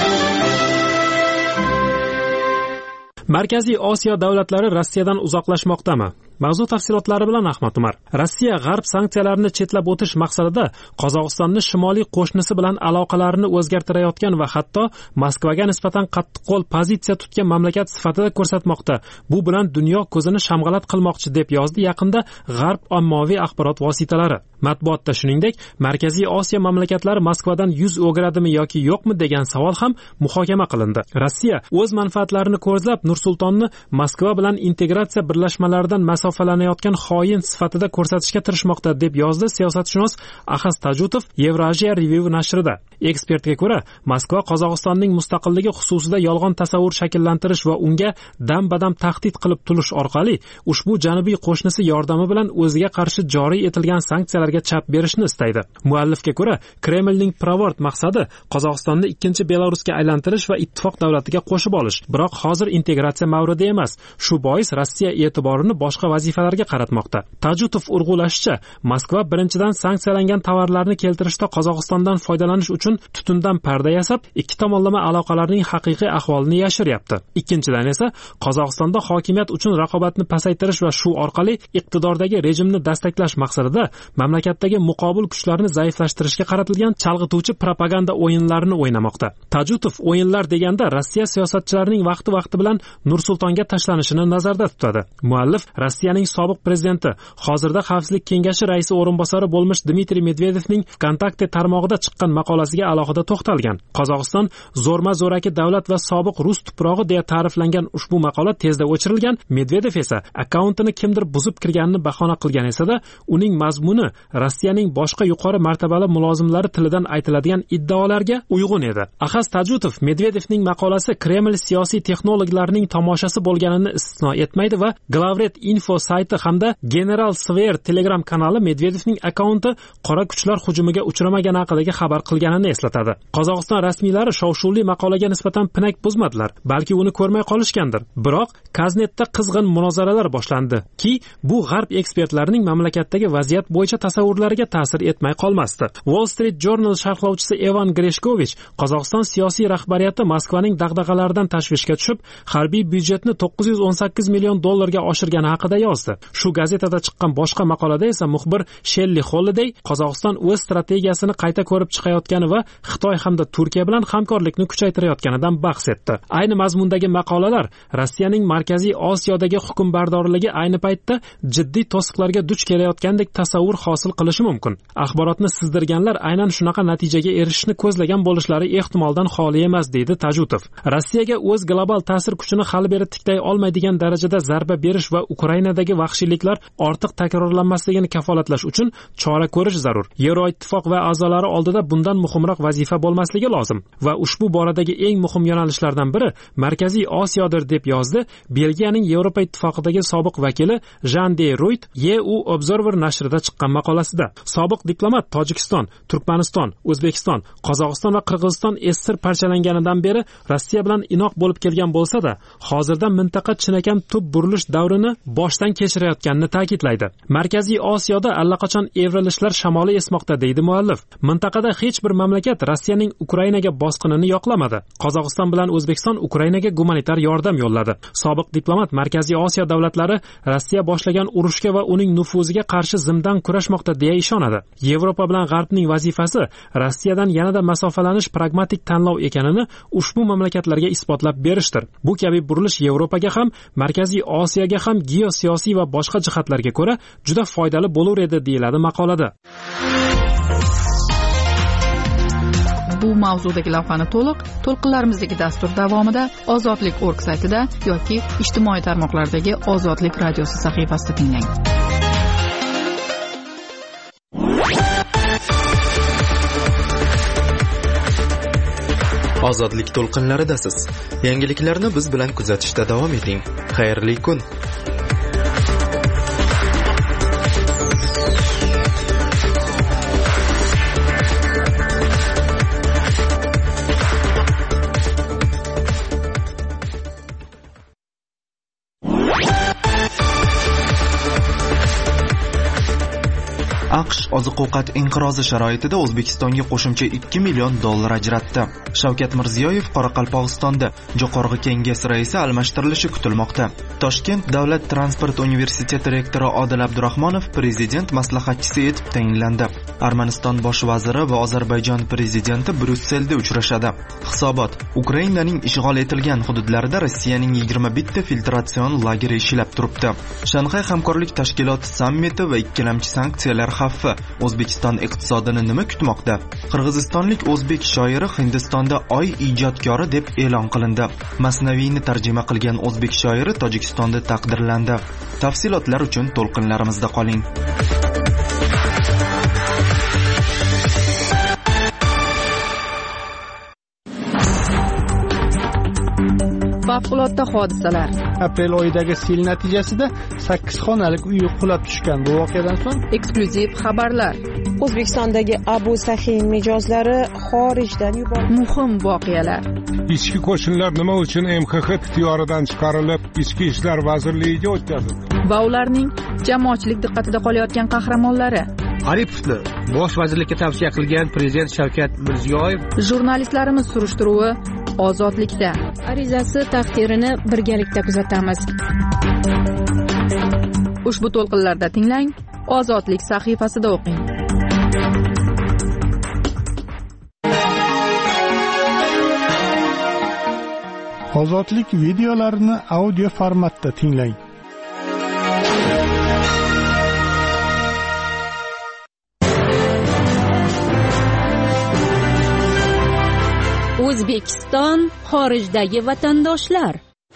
Markaziy Osiyo davlatlari Rossiyadan uzoqlashmoqdami? Mavzu tafsilotlari bilan Ahmad Umar. Rossiya g'arb sanksiyalarini chetlab o'tish maqsadida Qozog'istonni shimoliy qo'shnisi bilan aloqalarini o'zgartirayotgan va hatto Moskvaga nisbatan qattiqqo'l pozitsiya tutgan mamlakat sifatida ko'rsatmoqda. Bu bilan dunyo ko'zini shamg'alat qilmoqchi deb yozdi yaqinda g'arb ommaviy axborot vositalari. Matbuotda shuningdek, Markaziy Osiyo mamlakatlari Moskvadan yuz o'giradimi yoki yo'qmi degan savol ham muhokama qilindi. Rossiya o'z manfaatlarini ko'zlab Nur-Sultonni Moskva bilan integratsiya birlashmalaridan masofalanayotgan xoin sifatida ko'rsatishga tirishmoqda deb yozdi siyosatshunos Axaz Tajutov Eurasia Review nashrida. Ekspertga ko'ra, Moskva Qozog'istonning mustaqilligi xususida yolg'on tasavvur shakllantirish va unga dam-badam tahdid qilib turish orqali ushbu janubiy qo'shnisi yordami bilan o'ziga qarshi joriy etilgan sanksiyalarga chap berishni istaydi. Muallifga ko'ra, Kremlning pirovard maqsadi Qozog'istonni ikkinchi Belarusga aylantirish va ittifoq davlatiga qo'shib olish. Biroq hozir integratsiya mavridi emas. Shu bois Rossiya e'tiborini boshqa vazifalarga qaratmoqda. Tajutov urg'ulashicha, Moskva birinchidan sanksiyalangan tovarlarni keltirishda Qozog'istondan foydalanish uchun tutundan parda yasab, ikki tomonlama aloqalarning haqiqiy ahvolini yashiryapti. Ikkinchidan esa Qozog'istonda hokimiyat uchun raqobatni pasaytirish va shu orqali iqtidordagi rejimni destaklash maqsadida mamlakatdagi muqobil kuchlarni zaiflashtirishga qaratilgan chalg'ituvchi propaganda o'yinlarini o'ynamoqda. Tajutov o'yinlar deganda Rossiya siyosatchilarining vaqti bilan Nur-Sultonga tashlanishini nazarda tutadi. Muallif Rossiyaning sobiq prezidenti, hozirda Xavfsizlik kengashi raisi o'rinbosari bo'lmish Dmitriy Medvedevning Kontakte tarmog'ida chiqqan maqolasiga alohida to'xtalgan. Qozog'iston zo'rma-zo'raki davlat va sobiq rus tuprog'i deya ta'riflangan ushbu maqola tezda o'chirilgan. Medvedev esa akkauntini kimdir buzib kirganini bahona qilgan esa-da, uning mazmuni Rossiyaning boshqa yuqori martabali mulozimlari tilidan aytiladigan iddaolarga uyg'un edi. Axaz Tajutov Medvedevning maqolasi Kreml siyosiy texnologlarining tomoshasi bo'lganini istisno etmaydi va Glavret Info sayti hamda General Sver Telegram kanali Medvedevning akkaunti qora kuchlar hujumiga uchramagani haqidagi xabar qilganini eslatadi. Qozog'iston rasmiylari shov-shuvli maqolaga nisbatan pinak buzmadilar, balki uni ko'rmay qolishgandir. Biroq Kaznetda qizg'in munozaralar boshlandi ki, bu g'arb ekspertlarining mamlakatdagi vaziyat bo'yicha tasavvurlariga ta'sir etmay qolmasdi. Wall Street Journal sharhlovchisi Evan Greshkovich Qozog'iston siyosiy rahbariyati Moskvaning dag'dag'alaridan tashvishga tushib, harbiy byudjetni 918 million dollarga oshirgani haqida yozdi. Shu gazetada chiqqan boshqa maqolada esa muxbir Shelly Holiday Qozog'iston o'z strategiyasini qayta ko'rib chiqayotgani va Xitoy hamda Turkiya bilan hamkorlikni kuchaytirayotganidan bahs etdi. Ayni mazmundagi maqolalar Rossiyaning Markaziy Osiyodagi hukmbardorligi ayni paytda jiddiy to'siqlarga duch kelayotgandek tasavvur hosil qilishi mumkin. Axborotni sizdirganlar aynan shunaqa natijaga erishishni ko'zlagan bo'lishlari ehtimoldan xoli emas, deydi Tajutov. Rossiyaga o'z global ta'sir kuchini hali beri tiklay olmaydigan darajada zarba berish va Ukrainadagi vahshiyliklar ortiq takrorlanmasligini kafolatlash uchun chora ko'rish zarur. Yevroittifoq va a'zolari oldida bundan muhimroq vazifa bo'lmasligi lozim va ushbu boradagi eng muhim yo'nalishlardan biri Markaziy Osiyodir, deb yozdi Belgiyaning Yevropa ittifoqidagi sobiq vakili Jean de Ruyt EU Observer nashrida chiqqan maqolasida. Sobiq diplomat Tojikiston, Turkmaniston, O'zbekiston, Qozog'iston va Qirg'iziston esir parchalanganidan beri Rossiya bilan inoq bo'lib kelgan bo'lsa-da, hozirda mintaqa chinakam tub burilish davrini boshdan kechirayotganini ta'kidlaydi. Markaziy Osiyoda allaqachon evrilishlar shamoli esmoqda, deydi muallif. Mintaqada hech bir mamlakat Rossiyaning Ukrainaga bosqinini yoqlamadi. Qozog'iston bilan O'zbekiston Ukrainaga gumanitar yordam yo'lladi. Sobiq diplomat Markaziy Osiyo davlatlari Rossiya boshlagan urushga va uning nufuziga qarshi zimdan kurashmoqda deya ishonadi. Yevropa bilan G'arbning vazifasi Rossiyadan yanada masofalanish pragmatik tanlov ekanini ushbu mamlakatlarga isbotlab berishdir. Bu kabi burilish Yevropaga ham, Markaziy Osiyoga ham geosiyosiy va boshqa jihatlarga ko'ra juda foydali bo'laveradi deyiladi maqolada. Bu mavzudagi lavhani to'lqinlarimizdagi dastur davomida ozodlik.org saytida yoki ijtimoiy tarmoqlardagi Ozodlik radiosi sahifasida tinglang. Ozodlik to'lqinlaridasiz. Yangiliklarni biz bilan kuzatishda davom eting. Xayrli kun. AQSh oziq-ovqat inqirozi sharoitida O'zbekistonga qo'shimcha 2 million dollar ajratdi. Shavkat Mirziyoyev Qoraqalpog'istonda Jo'qorg'i Kengash raisi almashtirilishi kutilmoqda. Toshkent davlat transport universiteti rektori Odil Abdurahmonov prezident maslahatchisi etib tayinlandi. Armaniston bosh vaziri va Ozarbayjon prezidenti Bryusselda uchrashadi. Hisobot: Ukrainaning ishg'ol etilgan hududlarida Rossiyaning 21 ta filtratsion lageri ishlab turibdi. Shanxay hamkorlik tashkiloti sammiti va ikkilamchi sanksiyalar xavfi O'zbekiston iqtisodini nima kutmoqda? Qirg'izistonlik o'zbek shoiri Hindistonda oy ijodkori deb e'lon qilindi. Masnaviyni tarjima qilgan o'zbek shoiri Tojikistonda taqdirlandi. Tafsilotlar uchun to'lqinlarimizda qoling. Favqulodda hodisalar. Aprel oyidagi sel natijasida 8 xonalik uy qulab tushgan. Bu voqeadan so'ng eksklyuziv xabarlar. O'zbekistondagi Abu Sahin mijozlari xorijdan yuborildi. Muhim voqealar. Ichki qo'shinlar nima uchun MXX ixtiyoridan chiqarilib, Ichki ishlar vazirligiga o'tkazildi? Va ularning jamoatchilik diqqatida qolayotgan qahramonlari. Aripovni bosh vazirlikka tavsiya qilgan prezident Shavkat Mirziyoyev. Jurnalistlarimiz surishtiruvi Ozodlikda. Arizasi taqdirini birgalikda kuzatamiz. Ushbu to'lqinlarda tinglang, Ozodlik sahifasida o'qing. Ozodlik videolarini audio formatda tinglang. O'zbekiston xorijdagi vatandoshlar.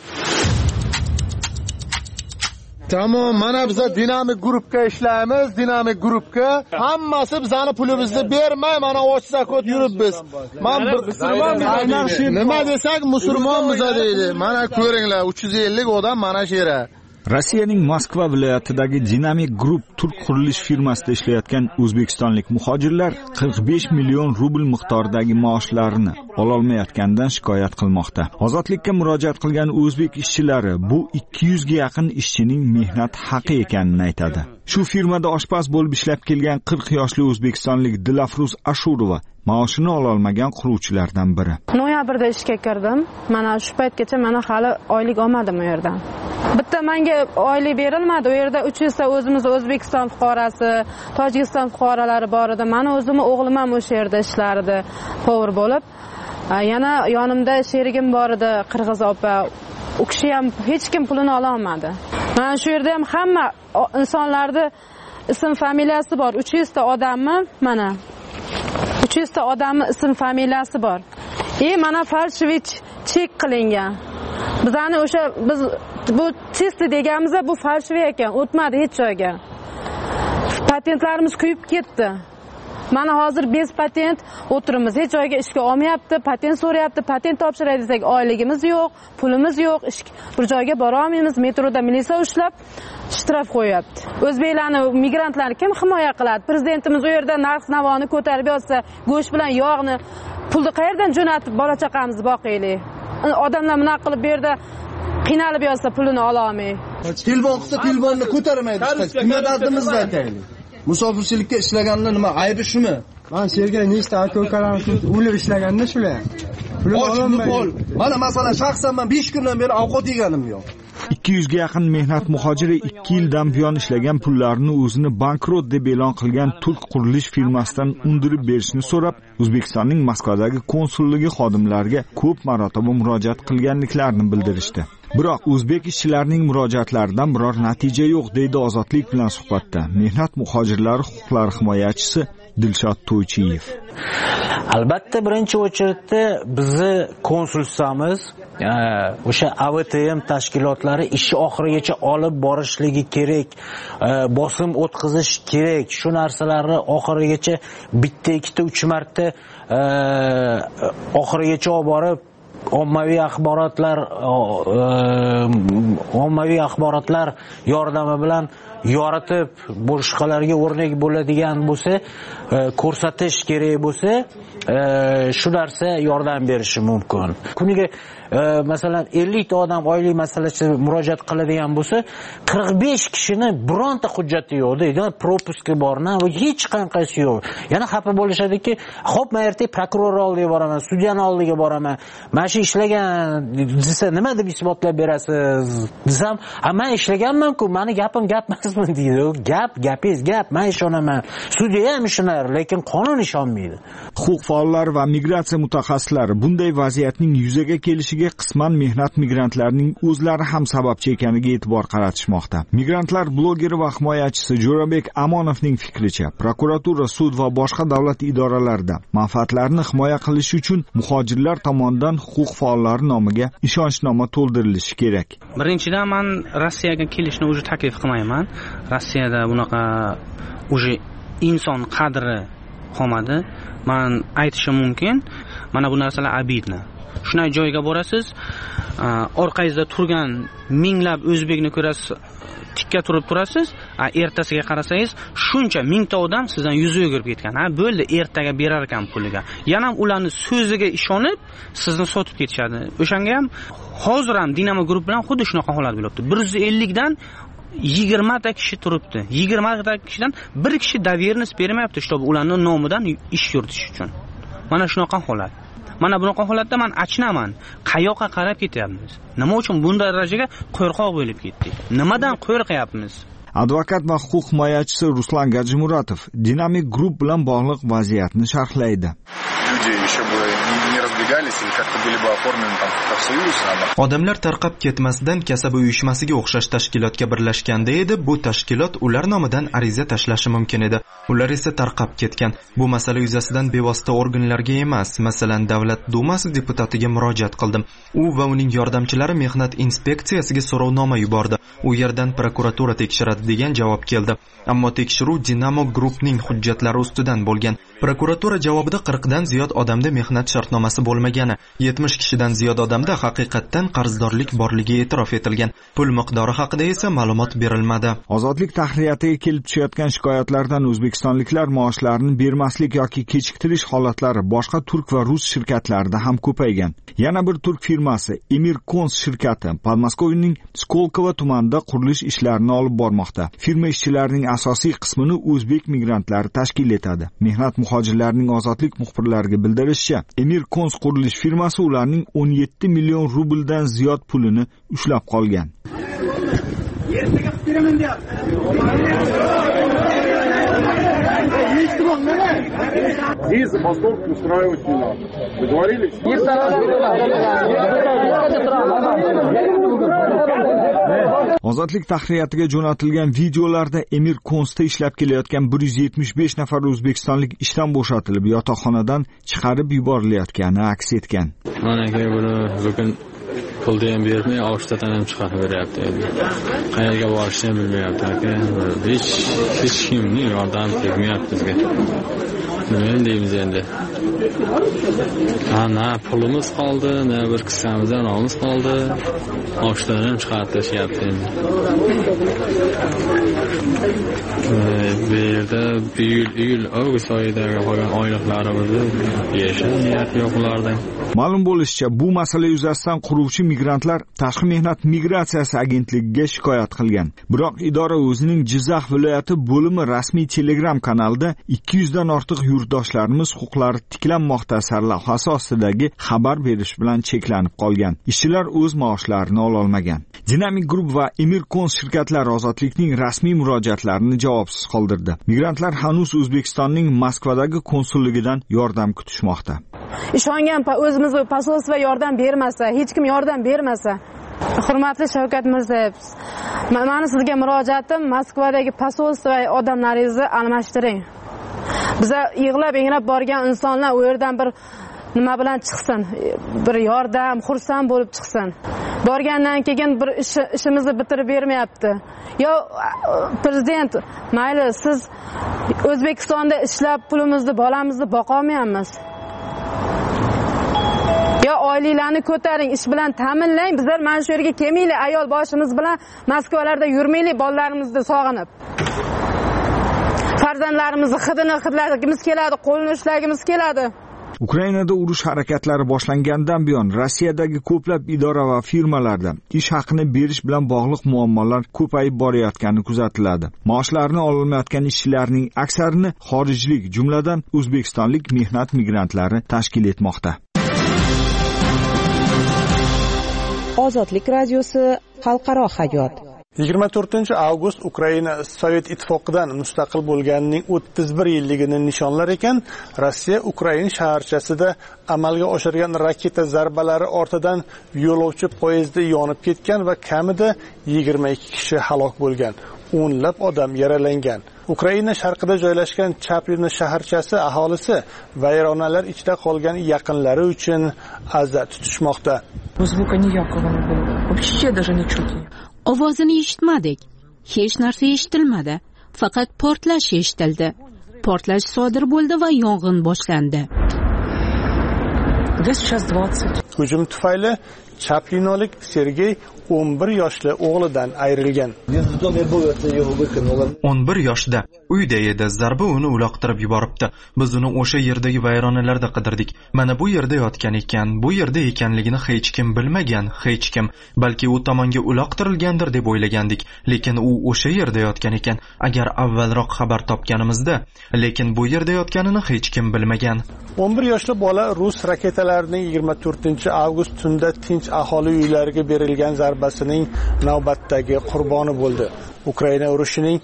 Tamam, mana biz dinamik guruhga ishlaymiz, dinamik guruhga. Hammasi bizani pulimizni bermay, mana och zakot yuribmiz. Men bir musulmon, nima desak musulmonmiz deydi. Mana ko'ringlar, 350 odam mana shu yerda. Rossiyaning Moskva viloyatidagi Dinamik Group turk qurilish firmasida ishlayotgan o'zbekistonlik muhojirlar 45 million rubl miqdoridagi maoshlarini ololmayotganidan shikoyat qilmoqda. Ozodlikka murojaat qilgan o'zbek ishchilari bu 200 ga yaqin ishchining mehnat haqi ekanini aytadi. Shu firmada oshpaz bo'lib ishlab kelgan 40 yoshli o'zbekistonlik Dilafruz Ashurova maoshini ololmagan quruvchilardan biri. Noyabrda ishga kirdim. Mana shu paytgacha mana hali oylik olmadim u yerdan. Bitta menga oylik berilmadi. U yerda 300 ta o'zimiz O'zbekiston fuqarosi, Tojikiston fuqarolari bor edi. Meni o'zimni o'g'lim ham o'sha yerda ishlardi, povur bo'lib. Yana yonimda sherigim bor edi, Qirg'iz opa. U kishi ham hech kim pulini ola olmadi. Mana shu yerda ham hamma insonlarning ism familiyasi bor. 300 ta odammi? Mana 300 ta odamning ism familiyasi bor. Mana falshivich chek qilingan. Bizani o'sha biz bu chesti deganimizda bu falshiviy ekan, o'tmadi hech joyga. Patentlarimiz kuyib ketdi. Mana hozir bez patent o'tirimiz, hech joyga ishga olmayapti, patent so'rayapti, patent topshiray desak oyligimiz yo'q, pulimiz yo'q, bir joyga bora olmaymiz, metroda militsiya ushlab shtraf qo'yapti. O'zbeklarni, migrantlarni kim himoya qiladi? Prezidentimiz u yerda narx-navoni ko'tarib yotsa, go'sht bilan yog'ni, pulni qayerdan jo'natib bola chaqamizni boqaylik? Odamlar bunaqa qilib bu yerda qiynalib yotsa pulini ola olmay. Telefon qilsa telefonni ko'tarmaydi. Nima dardimizni aytaylik. Musofirchilikka ishlaganlar nima aybi shumi? mana shu yerga nechta aka-ukalarimiz o'lib ishlaganda shular. Mana masalan shaxsan men 5 kundan beri ovqat yeganim yo'q. 200 ga yaqin mehnat muhojiri 2 yildan buyon ishlagan pullarini o'zini bankrot deb e'lon qilgan turk qurilish firmasidan undirib berishni so'rab, O'zbekistonning Moskvadagi konsulligi xodimlariga ko'p marotaba murojaat qilganliklarini bildirishdi. Biroq o'zbek ishchilarining murojaatlaridan biror natija yo'q, deydi Ozodlik bilan suhbatda mehnat muhojirlari huquqlari himoyachisi Dilshod To'ychiyev. Albatta birinchi o'chirda bizni konsulsiyamiz o'sha AVTM tashkilotlari ishi oxirigacha olib borishligi kerak, bosim o'tkazish kerak. Shu narsalarni oxirigacha bitta, ikkita, 3 marta oxirigacha olib borib ommaviy axborotlar yordami bilan yoritib boshqalarga o'rnak bo'ladigan bo'lsa, ko'rsatish kerak bo'lsa, shu narsa yordam berishi mumkin. Kuniga masalan 50 ta odam oylik masalasi murojaat qiladigan bo'lsa, 45 kishini bironta hujjati yo'q deydi, propuski bormi, hech qanaqasi yo'q. Yana xafa bo'lishadiki, xo'p, men ertaga prokuror oldiga boraman, sudyaning oldiga boraman. Men shu ishlagan desa nima deb isbotlab berasiz? Desam, men ishlaganman-ku, meni gapim gap emasmi deydi. Gapingiz gap, men ishonaman. Sudya ham ishonar, lekin qonun ishonmaydi. Huquq faollari va migratsiya mutaxassislari bunday vaziyatning yuzaga kelishiga qisman mehnat migrantlarining o'zlari ham sababchi ekaniga e'tibor qaratishmoqda. Migrantlar blogeri va himoyachisi Jo'rabek Amonovning fikricha, prokuratura, sud va boshqa davlat idoralarida manfaatlarini himoya qilish uchun muhojirlar tomonidan huquq faollari nomiga ishonchnoma to'ldirilishi kerak. Birinchidan men Rossiyaga kelishni o'zi taklif qilmayman. Rossiyada bunaqa o'zi inson qadri qolmadi. Men aytishim mumkin, mana bu narsalar abidni. Shunday joyga borasiz, orqangizda turgan minglab o'zbekni ko'rasiz, tikka turib turasiz, ertasiga qarasangiz, shuncha mingta odam sizdan yuz o'girib ketgan. Bo'ldi, ertaga berar ekan puliga. Yana ham ularning so'ziga ishonib, sizni sotib ketishadi. O'shanga ham hozir ham Dinamo Group bilan xuddi shunaqa holat bo'lyapti. 150 dan 20 ta kishi turibdi. 20 ta kishidan bir kishi dovernost bermayapti, чтобы ularning nomidan ish yuritish uchun. Mana shunaqa holat. Mana bunaqa holatda men achinaman. Qayoqqa qarab ketyapmiz? Nima uchun bunday darajaga qo'rqoq bo'lib ketdik? Nimadan qo'rqyapmiz? Advokat va huquq himoyachisi Ruslan Gajimuratov Dynamic Group bilan bog'liq vaziyatni sharhlaydi. Odamlar tarqab ketmasidan kasaba uyushmasiga o'xshash tashkilotga birlashganda edi, bu tashkilot ular nomidan ariza tashlashi mumkin edi. Ular esa tarqab ketgan. Bu masala yuzasidan bevosita organlarga emas, masalan, Davlat Dumasi deputatiga murojaat qildim. U va uning yordamchilari mehnat inspeksiyasiga so'rovnoma yubordi. U yerdan prokuratura tekshiradi degan javob keldi. Ammo tekshiruv Dinamo Groupning hujjatlari ustidan bo'lgan. Prokuratura javobida 40 dan ziyod odamda mehnat shartnomasi bo'lmagani, 70 kishidan ziyod odamda haqiqatdan qarzdorlik borligi e'tirof etilgan. Pul miqdori haqida esa ma'lumot berilmadi. Ozodlik tahriyatiga kelib tushayotgan shikoyatlardan o'zbekistonliklar maoshlarini bermaslik yoki kechiktirish holatlari boshqa turk va rus shirkatlarida ham ko'paygan. Yana bir turk firmasi Emir Kons shirkati Podmoskovining Skolkovo tumanida qurilish ishlarini olib bormoqda. Firma ishchilarining asosiy qismini o'zbek migrantlari tashkil etadi. Mehnat muhojirlarining Ozodlik muxbirlariga bildirishicha, Emir Kons qurilish firmasi ularning 17 million rubldan ziyod pulini ushlab qolgan. Здесь забастовки устраивать не надо. Договорились? Ozodlik tahriyatiga jo'natilgan videolarda Emir Konsda ishlab kelayotgan 175 nafar o'zbekistonlik ishdan bo'shatilib, yotoqxonadan chiqarib yuborilayotgani aks etgan. Mana buni bugun pulni ham bermay, oshtadan ham chiqarib beryapti. Qayerga borishni bilmayapti aka. Hech kimning yordami tegmayapti bizga. Nima deymiz endi? Na pulimiz qoldi, na bir qissamizdan olimiz qoldi. Oshdan ham chiqarib tashyapti endi. Bu yerda iyul avgust oyidagi qolgan oyliklarimizni berishga niyat yo'q ulardan. Ma'lum bo'lishicha, bu masala yuzasidan quruvchi migrantlar Tashqi mehnat migratsiyasi agentligiga shikoyat qilgan. Biroq idora o'zining Jizzax viloyati bo'limi rasmiy Telegram kanalida 200 dan ortiq yurtdoshlarimiz huquqlari tiklanmoqda sarlavhasi ostidagi xabar berish bilan cheklanib qolgan. Ishchilar o'z maoshlarini ola olmagan. Dinamik Group va Emirkons shirkatlari ozodlikning rasmiy murojaatlarini javobsiz qoldirdi. Migrantlar hanuz O'zbekistonning Moskvadagi konsulligidan yordam kutishmoqda. Ishongan o'zimiz posolstva yordam bermasa, hech kim yordam bermasa, hurmatli Shavkat Mirziyoyev, meni sizga murojaatim, Moskvadagi posolstva odamlaringizni almashtiring. Biza yig'lab-engrab borgan insonlar u yerdan bir nima bilan chiqsin, bir yordam, xursand bo'lib chiqsin. Borgandan keyin bir ishimizni bitirib bermayapti. Yo prezident, mayli siz O'zbekistonda ishlab pulimizni, bolamizni boqa olmayapmiz. Yo oilalarni ko'taring, ish bilan ta'minlang. Bizlar mana shu yerga kelmaylik, ayol boshimiz bilan Moskvalarda yurmaylik, bolalarimizni sog'inib. Farzandlarimizni hidini hidlagimiz keladi, qo'lini ushlagimiz keladi. Ukrainada urush harakatlari boshlangandan buyon Rossiyadagi ko'plab idora va firmalarda ish haqini berish bilan bog'liq muammolar ko'payib borayotgani kuzatiladi. Maoshlarini ololmayotgan ishchilarning aksarini xorijlik, jumladan o'zbekistonlik mehnat migrantlari tashkil etmoqda. Ozodlik radiosi xalqaro hayot. 24-avgust Ukraina Sovet ittifoqidan mustaqil bo'lganining 31 yilligini nishonlar ekan, Rossiya Ukraina shaharchasida amalga oshirgan raketa zarbalari ortidan yo'lovchi poyezdi yonib ketgan va kamida 22 kishi halok bo'lgan, o'nlab odam yaralangan. Ukraina sharqida joylashgan Chaplin shaharchasi aholisi vayronalar ichida qolgan yaqinlari uchun aza tutishmoqda. Ovozini eshitmadik. Hech narsa eshitilmadi. Faqat portlash eshitildi. Portlash sodir bo'ldi va yong'in boshlandi. Hujum tufayli Chaplinolik Sergey 11 yoshli o'g'lidan ayrilgan. 11 yoshda uyda edi, zarba uni uloqtirib yuboribdi. Biz uni o'sha yerdagi vayronalarda qidirdik. Mana bu yerda yotgan ekan, bu yerda ekanligini hech kim bilmagan, hech kim. Balki u tomonga uloqtirilgandir deb o'ylagandik, lekin u o'sha yerda yotgan ekan. Agar avvalroq xabar topganimizda, lekin bu yerda yotganini hech kim bilmagan. 11 yoshli bola rus raketalarining 24-avgust tunda tinch aholi uylariga berilgan zarbasining navbatdagi qurboni bo'ldi. Ukraina urushining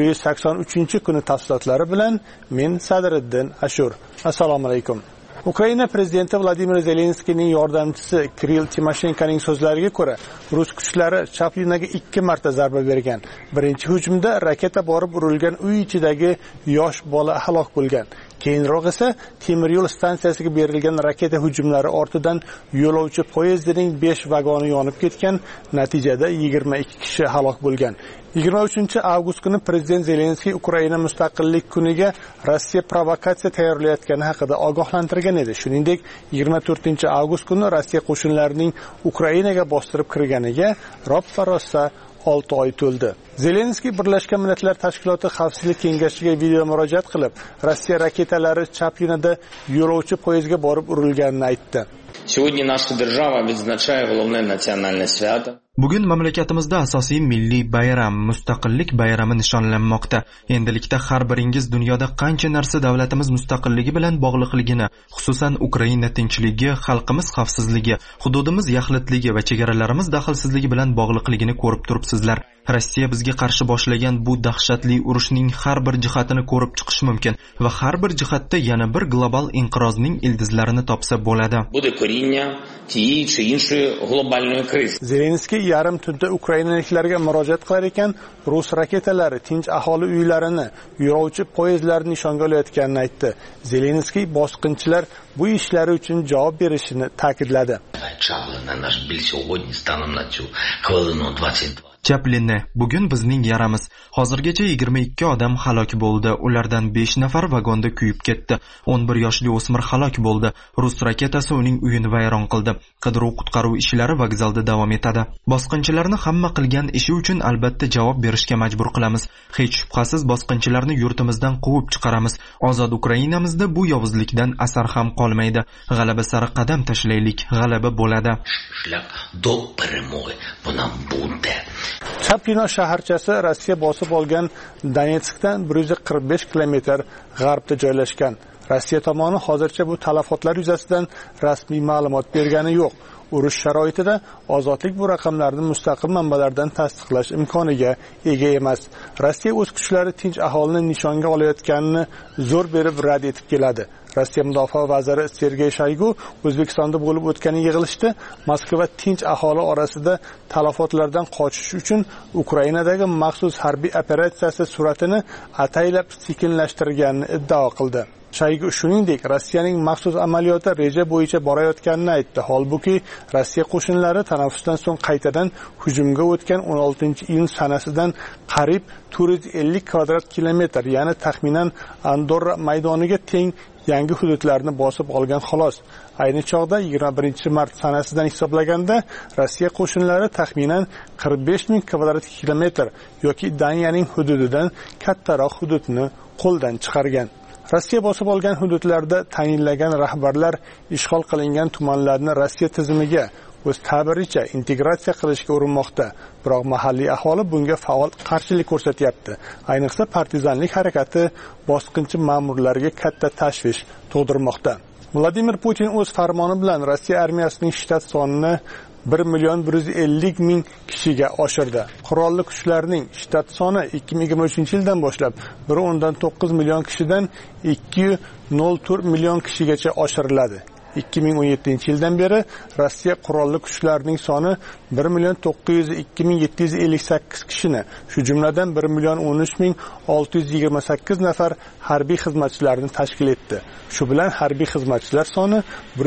183-kuni tafsilotlari bilan men Sadriddin Ashur. Assalomu alaykum. Ukraina prezidenti Vladimir Zelenskiyning yordamchisi Kirill Timoshenkoning so'zlariga ko'ra, rus kuchlari Chaplinaga 2 marta zarba bergan. Birinchi hujumda raketa borib urilgan uy ichidagi yosh bola halok bo'lgan. Keyinroq esa temir yo'l stansiyasiga berilgan raketa hujumlari ortidan yo'lovchi poyezdining 5 vagoni yonib ketgan, natijada 22 kishi halok bo'lgan. 23-avgust kuni prezident Zelenskiy Ukraina mustaqillik kuniga Rossiya provokatsiya tayyorlayotgani haqida ogohlantirgan edi. Shuningdek, 24-avgust kuni Rossiya qo'shinlarining Ukrainaga bostirib kirganiga ro'ppa-rosa 6 oy to'ldi. Zelenskiy Birlashgan Millatlar Tashkiloti Xavfsizlik kengashiga video murojaat qilib, Rossiya raketalari Chaplinada yo'lovchi poyezdga borib urilganini aytdi. Сегодня наша держава відзначає головне національне свято. Bugun mamlakatimizda asosiy milliy bayram, mustaqillik bayrami nishonlanmoqda. Endilikda har biringiz dunyoda qancha narsa davlatimiz mustaqilligi bilan bog'liqligini, xususan Ukraina tinchligi, xalqimiz xavfsizligi, hududimiz yaxlitligi va chegaralarimiz daxlsizligi bilan bog'liqligini ko'rib turibsizlar. Rossiya bizga qarshi boshlagan bu dahshatli urushning har bir jihatini ko'rib chiqish mumkin va har bir jihatda yana bir global inqirozning ildizlarini topsa bo'ladi. Буде коріння тієї чи іншої глобальної кризи. Zelenskiy yarim tunda ukrainaliklarga murojaat qilar ekan, rus raketalari tinch aholi uylarini, yo'lovchi poyezdlarni nishonga olayotganini aytdi. Zelenskiy bosqinchilar bu ishlari uchun javob berishini ta'kidladi. Chaplinni bugun bizning yaramiz. Hozirgacha 22 odam halok bo'ldi. Ulardan 5 nafar vagonda kuyib ketdi. 11 yoshli o'smir halok bo'ldi. Rus raketasi uning uyini vayron qildi. Qidiruv-qutqaruv ishlari vokzalda davom etadi. Bosqinchilarni hamma qilgan ishi uchun albatta javob berishga majbur qilamiz. Hech shubhasiz bosqinchilarni yurtimizdan quvib chiqaramiz. Ozod Ukrainamizda bu yovuzlikdan asar ham qolmaydi. G'alaba sari qadam tashlaylik. G'alaba bo'ladi. Chaplino shaharchasi Rossiya bosib olgan Donetskdan 145 kilometr g'arbda joylashgan. Rossiya tomoni hozircha bu talafotlar yuzasidan rasmiy ma'lumot bergani yo'q. Urush sharoitida ozodlik bu raqamlarni mustaqil manbalardan tasdiqlash imkoniga ega emas. Rossiya o'z kuchlari tinch aholini nishonga olayotganini zo'r berib rad etib keladi. Rossiya mudofaa vaziri Sergey Shoygu O'zbekistonda bo'lib o'tgan yig'ilishda Moskva tinch aholi orasida talafotlardan qochish uchun Ukrainadagi maxsus harbiy operatsiyasi suratini ataylab sekinlashtirganini iddao qildi. Shoygu shuningdek Rossiyaning maxsus amaliyoti reja bo'yicha borayotganini aytdi. Holbuki Rossiya qo'shinlari tanaffusdan so'ng qaytadan hujumga o'tgan 16-iyun sanasidan qariyb 450 kvadrat kilometr, ya'ni taxminan Andorra maydoniga teng yangi hududlarni bosib olgan xolos. Ayni chog'da 21-mart sanasidan hisoblaganda Rossiya qo'shinlari taxminan 45,000 kvadrat kilometr yoki Daniyaning hududidan kattaroq hududni qo'ldan chiqargan. Rossiya bosib olgan hududlarda tayinlagan rahbarlar ishg'ol qilingan tumanlarni Rossiya tizimiga o'z ta'biricha integratsiya qilishga urinmoqda. Biroq mahalliy aholi bunga faol qarshilik ko'rsatyapti. Ayniqsa partizanlik harakati bosqinchi ma'murlarga katta tashvish tug'dirmoqda. Vladimir Putin o'z farmoni bilan Rossiya armiyasining shtat sonini 1,150,000 kishiga oshirdi. Qurolli kuchlarning shtat soni 2023-yildan boshlab 1.9 million kishidan 2,04 million kishigacha oshiriladi. 2017-yildan beri Rossiya qurolli kuchlarining soni 1,902,758 kishini, shu jumladan 1,13,628 nafar harbiy xizmatchilarni tashkil etdi. Shu bilan harbiy xizmatchilar soni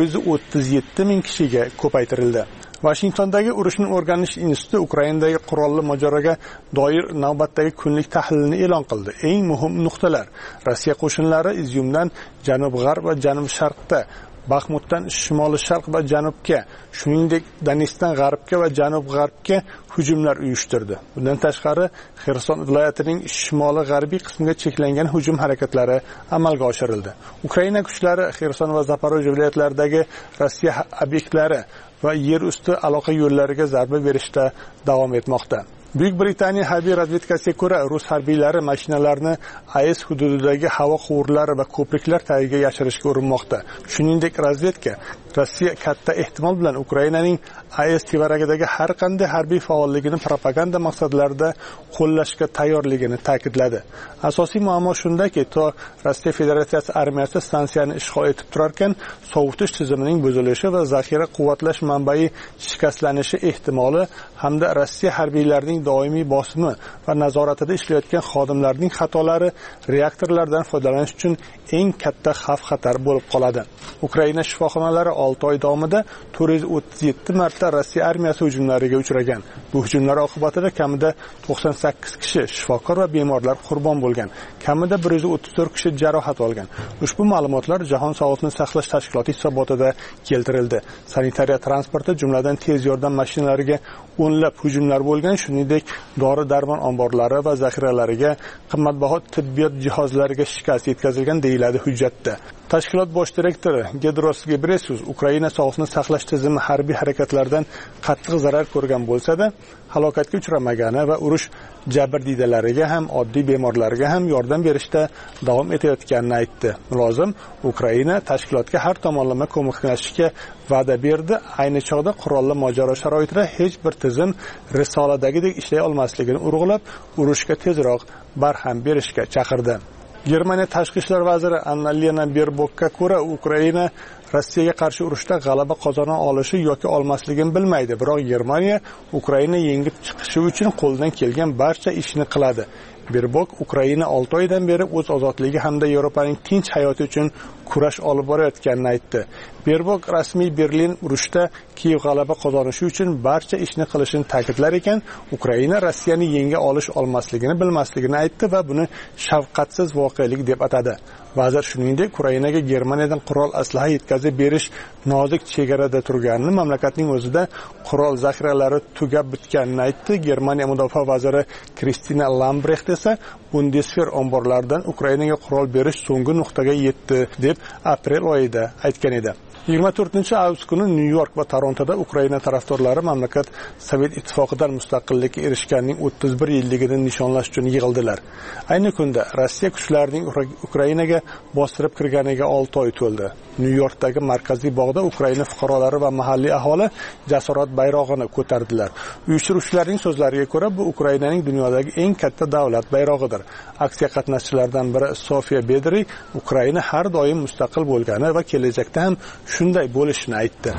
137,000 kishiga ko'paytirildi. Washingtondagi urushni o'rganish instituti Ukrainadagi qurolli mojaroga doir navbatdagi kunlik tahlilini e'lon qildi. Eng muhim nuqtalar: Rossiya qo'shinlari Izyumdan janub-g'arb va janub-sharqda, Baxmutdan shimoli-sharq va janubga, shuningdek Donetskdan g'arbga va janub-g'arbga hujumlar uyushtirdi. Bundan tashqari, Xerson viloyatining shimoli-g'arbiy qismiga cheklangan hujum harakatlari amalga oshirildi. Ukraina kuchlari Xerson va Zaporojye viloyatlaridagi Rossiya obyektlari va yer usti aloqa yo'llariga zarba berishda davom etmoqda. Buyuk Britaniya harbiy razvedkasiga ko'ra, rus harbiylari mashinalarni AES hududidagi havo quvurlari va ko'priklar tagiga yashirishga urinmoqda. Shuningdek, razvedka Rossiya katta ehtimol bilan Ukrainaning AES tevaragidagi har qanday harbiy faolligini propaganda maqsadlarida qo'llashga tayyorligini ta'kidladi. Asosiy muammo shundaki, to Rossiya Federatsiyasi armiyasi stansiyani ishg'ol etib turarkan, sovutish tizimining buzilishi va zaxira quvvatlash manbai shikastlanishi ehtimoli hamda Rossiya harbiylarining doimiy bosimi va nazoratida ishlayotgan xodimlarning xatolari reaktorlardan foydalanish uchun eng katta xavf-xatar bo'lib qoladi. Ukraina shifoxonalari 6 oy davomida 437 marta Rossiya armiyasi hujumlariga uchragan. Bu hujumlar oqibatida kamida 98 kishi, shifokor va bemorlar qurbon bo'lgan. Kamida 134 kishi jarohat olgan. Ushbu ma'lumotlar Jahon sog'liqni saqlash tashkiloti hisobotida keltirildi. Sanitariya transporti, jumladan tez yordam mashinalariga o'nlab hujumlar bo'lgan, shuningdek dori-darmon omborlari va zaxiralariga, qimmatbaho tibbiyot jihozlariga shikast yetkazilgan deyiladi hujjatda. Tashkilot bosh direktori Gedros Gebreyesus Ukraina sog'liqni saqlash tizimi harbiy harakatlardan qattiq zarar ko'rgan bo'lsa-da, halokatga uchramagani va urush jabrdiydalariga ham oddiy bemorlarga ham yordam berishda davom etayotganini aytdi. Mulozim Ukraina tashkilotga har tomonlama ko'maklashishga va'da berdi. Ayni chog'da qurolli mojaro sharoitida hech bir tizim risoladagidek ishlay olmasligini urg'ulab, urushga tezroq barham berishga chaqirdi. Germaniya tashqi ishlar vaziri Annalena Baerbockga ko'ra, Ukraina Rossiyaga qarshi urushda g'alaba qozona olishi yoki olmasligini bilmaydi, biroq Germaniya Ukraina yengib chiqishi uchun qo'ldan kelgan barcha ishni qiladi. Baerbock Ukraina 6 oydan beri o'z ozodligi hamda Yevropaning tinch hayoti uchun kurash olib borayotganini aytdi. Baerbock rasmiy Berlin urushda Kiyev g'alaba qozonishi uchun barcha ishni qilishini ta'kidlar ekan, Ukraina Rossiyani yenga olish olmasligini bilmasligini aytdi va buni shafqatsiz voqelik deb atadi. Vazir shuningdek, Ukrainaga Germaniyadan qurol aslaha yetkazib berish nozik chegarada turganini, mamlakatning o'zida qurol zaxiralari tugab bitganini aytdi. Germaniya mudofaa vaziri Kristina Lambrecht esa Bundeswehr omborlaridan Ukrainaga qurol berish so'nggi nuqtaga yetdi deb aprel oyida aytgan edi. 24-avgust kuni Nyu-York va Torontoda Ukraina tarafdorlari mamlakat Sovet ittifoqidan mustaqillikka erishganning 31 yilligini nishonlash uchun yig'ildilar. Ayni kunda Rossiya kuchlarining Ukrainaga bostirib kirganiga 6 oy to'ldi. Nyu-Yorkdagi markaziy bog'da Ukraina fuqarolari va mahalliy aholi jasorat bayrog'ini ko'tardilar. Uyushtiruvchilarning so'zlariga ko'ra, bu Ukrainaning dunyodagi eng katta davlat bayrog'idir. Aksiya qatnashchilaridan biri Sofiya Bedri Ukraina har doim mustaqil bo'lgani va kelajakda ham shunday bo'lishini aytdi.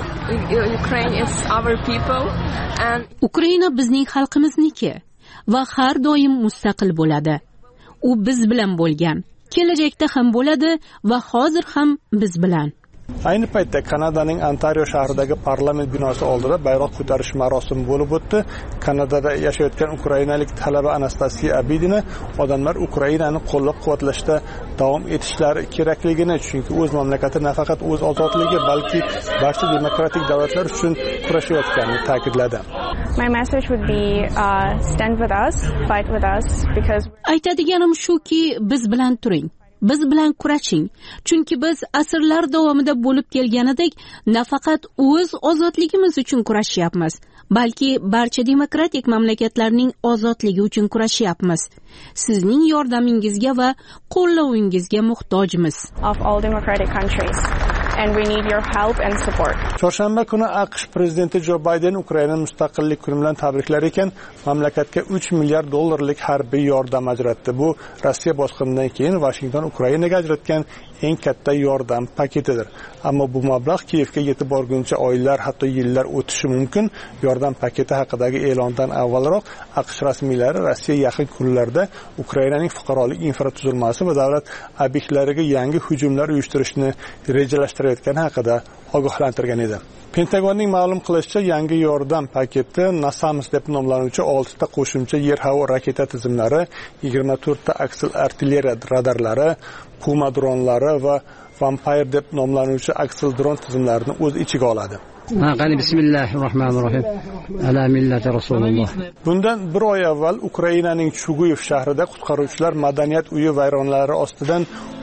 Ukraina bizning xalqimizniki va har doim mustaqil bo'ladi. U biz bilan bo'lgan, kelajakda ham bo'ladi va hozir ham biz bilan. Ayni paytda Kanadaning Ontario shahridagi parlament binosi oldida bayroq ko'tarish marosimi bo'lib o'tdi. Kanadada yashayotgan ukrainalik talaba Anastasiya Abidina odamlar Ukrainani qo'llab-quvvatlashda davom etishlari kerakligini, chunki o'z mamlakati nafaqat o'z ozodligi, balki barcha demokratik davlatlar uchun kurashayotganini ta'kidladi. My message would be stand with us, fight with us because aytadiganim shuki, biz bilan turing. Biz bilan kurashing, chunki biz asrlar davomida bo'lib kelganidek nafaqat o'z ozodligimiz uchun kurashyapmiz, balki barcha demokratik mamlakatlarning ozodligi uchun kurashyapmiz. Sizning yordamingizga va qo'llashingizga muhtojmiz. Of all democratic countries. And we need your help and support. Chorshanba kuni AQSh prezidenti Jo Bayden Ukraina mustaqillik kuni bilan tabriklar ekan, mamlakatga 3 milliard dollarlik harbiy yordam ajratdi. Bu Rossiya bosqinidan keyin Washington Ukrainaga ajratgan eng katta yordam paketidir. Ammo bu mablag' Kiyevga yetib borguncha oylar, hatto yillar o'tishi mumkin. Yordam paketi haqidagi e'londan avvalroq AQSh rasmiylari Rossiya yaqin kunlarda Ukrainaning fuqarolik infratuzilmasi va davlat obyektlariga yangi hujumlar uyushtirishni rejalashtirayotgani haqida ogohlantirgan edi. Pentagonning ma'lum qilishicha, yangi yordam paketi NASAMS deb nomlanuvchi 6 ta qo'shimcha yer-havo raketa tizimlari, 24 ta aksil artilleriya radarlari, Puma dronlari va Vampire deb nomlanuvchi aksil dron tizimlarini o'z ichiga oladi. Bismillahirrohmanirrohim. Ala millati Rasululloh. Bundan bir oy avval Ukrainaning Chuguyev shahrida qutqaruvchilar madaniyat uyi vayronlari ostidan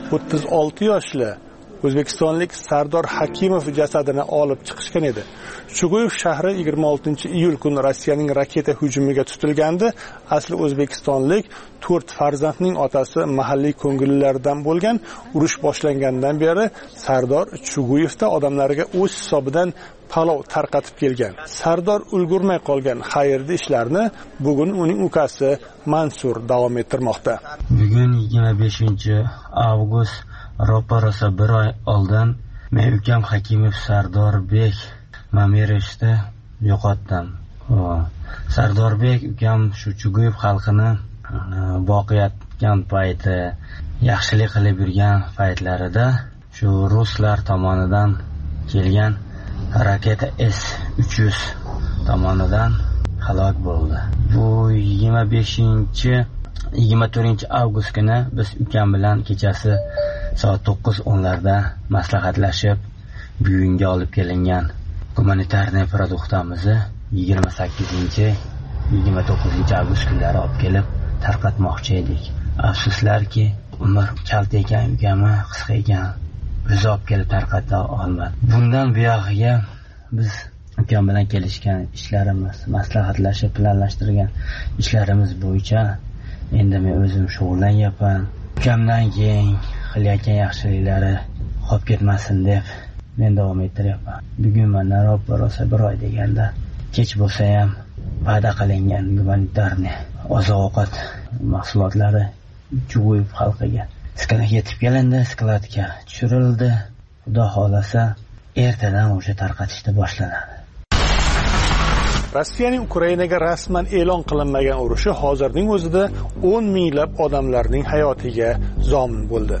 36 yoshli o'zbekistonlik Sardor Hakimov jasadini olib chiqishgan edi. Chuguyev shahri 26-iyul kuni Rossiyaning raketa hujumiga tutilgandi. Asli o'zbekistonlik 4 farzandning otasi mahalliy ko'ngillilardan bo'lgan. Urush boshlangandan beri Sardor Chuguyevda odamlarga o'z hisobidan palov tarqatib kelgan. Sardor ulgurmay qolgan xayrli ishlarni bugun uning ukasi Mansur davom ettirmoqda. Bugun 25-avgust ro'parasi bir oy oldin men ukam Hakimov Sardorbek Mamirishni yo'qotdim. Sardorbek ukam shu Chuguyev xalqini boqayotgan payti, yaxshilik qilib yurgan paytlarida shu ruslar tomonidan kelgan raketa S-300 tomonidan halok bo'ldi. Bu 24-avgust kuni biz ukam bilan kechasi soat 9:10larda maslahatlashib bugunga olib kelingan gumanitarniy produktimizni 28-29-avgust kunlari olib kelib tarqatmoqchi edik. Afsuslarki, umr kalta ekan, ukami qisqa ekan, o'zi olib kelib tarqata olmadi. Bundan buyog'iga biz ukam bilan kelishgan ishlarimiz, maslahatlashib planlashtirgan ishlarimiz bo'yicha endi men o'zim shug'ullanyapman. Ukamdan keyin qilayotgan yaxshiliklari qolib ketmasin deb men davom ettiryapman. Bugun mana ro'parasi bir oy deganda kech bo'lsa ham va'da qilingan gumanitarniy oziq-ovqat mahsulotlari Chuguyev xalqiga yetib kelindi, skladga tushirildi. Xudo xolasa ertadan o'sha tarqatishni boshlanadi. Rossiyaning Ukrainaga rasman e'lon qilinmagan urushi hozirning o'zida 10 minglab odamlarning hayotiga zomin bo'ldi.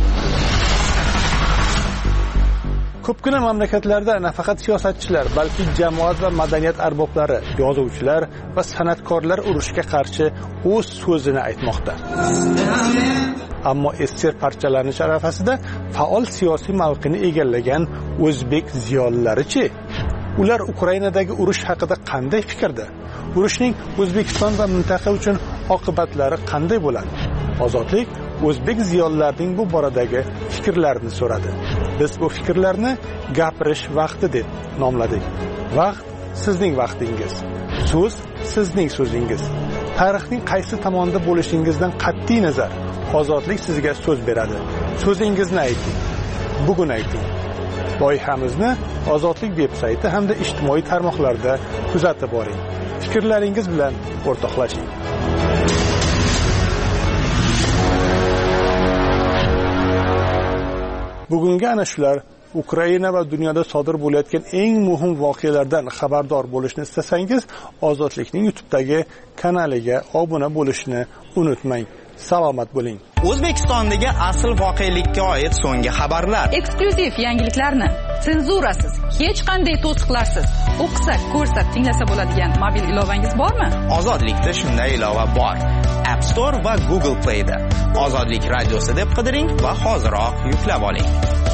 Ko'pgina mamlakatlarda nafaqat siyosatchilar, balki jamoat va madaniyat arboblari, yozuvchilar va san'atkorlar urushga qarshi o'z so'zini aytmoqda. Ammo SSR parchalanish arafasida faol siyosiy mavqeni egallagan o'zbek ziyolilari-chi? Ular Ukrainadagi urush haqida qanday fikrda? Urushning O'zbekiston va mintaqa uchun oqibatlari qanday bo'ladi? Ozodlik o'zbek ziyolilarining bu boradagi fikrlarini so'radi. Biz bu fikrlarni gapirish vaqti deb nomladik. Vaqt sizning vaqtingiz. So'z sizning so'zingiz. Tarixning qaysi tomonda bo'lishingizdan qat'iy nazar ozodlik sizga so'z beradi. So'zingizni ayting. Bugun ayting. Loyihamizni Ozodlik veb-sayti hamda ijtimoiy tarmoqlarda kuzatib boring. Fikrlaringiz bilan o'rtoqlashing. Bugungi ana shular Ukraina va dunyoda sodir bo'layotgan eng muhim voqealardan xabardor bo'lishni istasangiz, Ozodlikning YouTube'dagi kanaliga obuna bo'lishni unutmang. Salomat bo'ling. O'zbekistondagi asl voqelikka oid so'nggi xabarlar, eksklyuziv yangiliklarni senzurasiz, hech qanday to'siqlarsiz o'qisa, ko'rsa, tinglasa bo'ladigan mobil ilovangiz bormi? Ozodlikda shunday ilova bor. App Store va Google Play'da Ozodlik radiosi deb qidiring va hoziroq yuklab oling.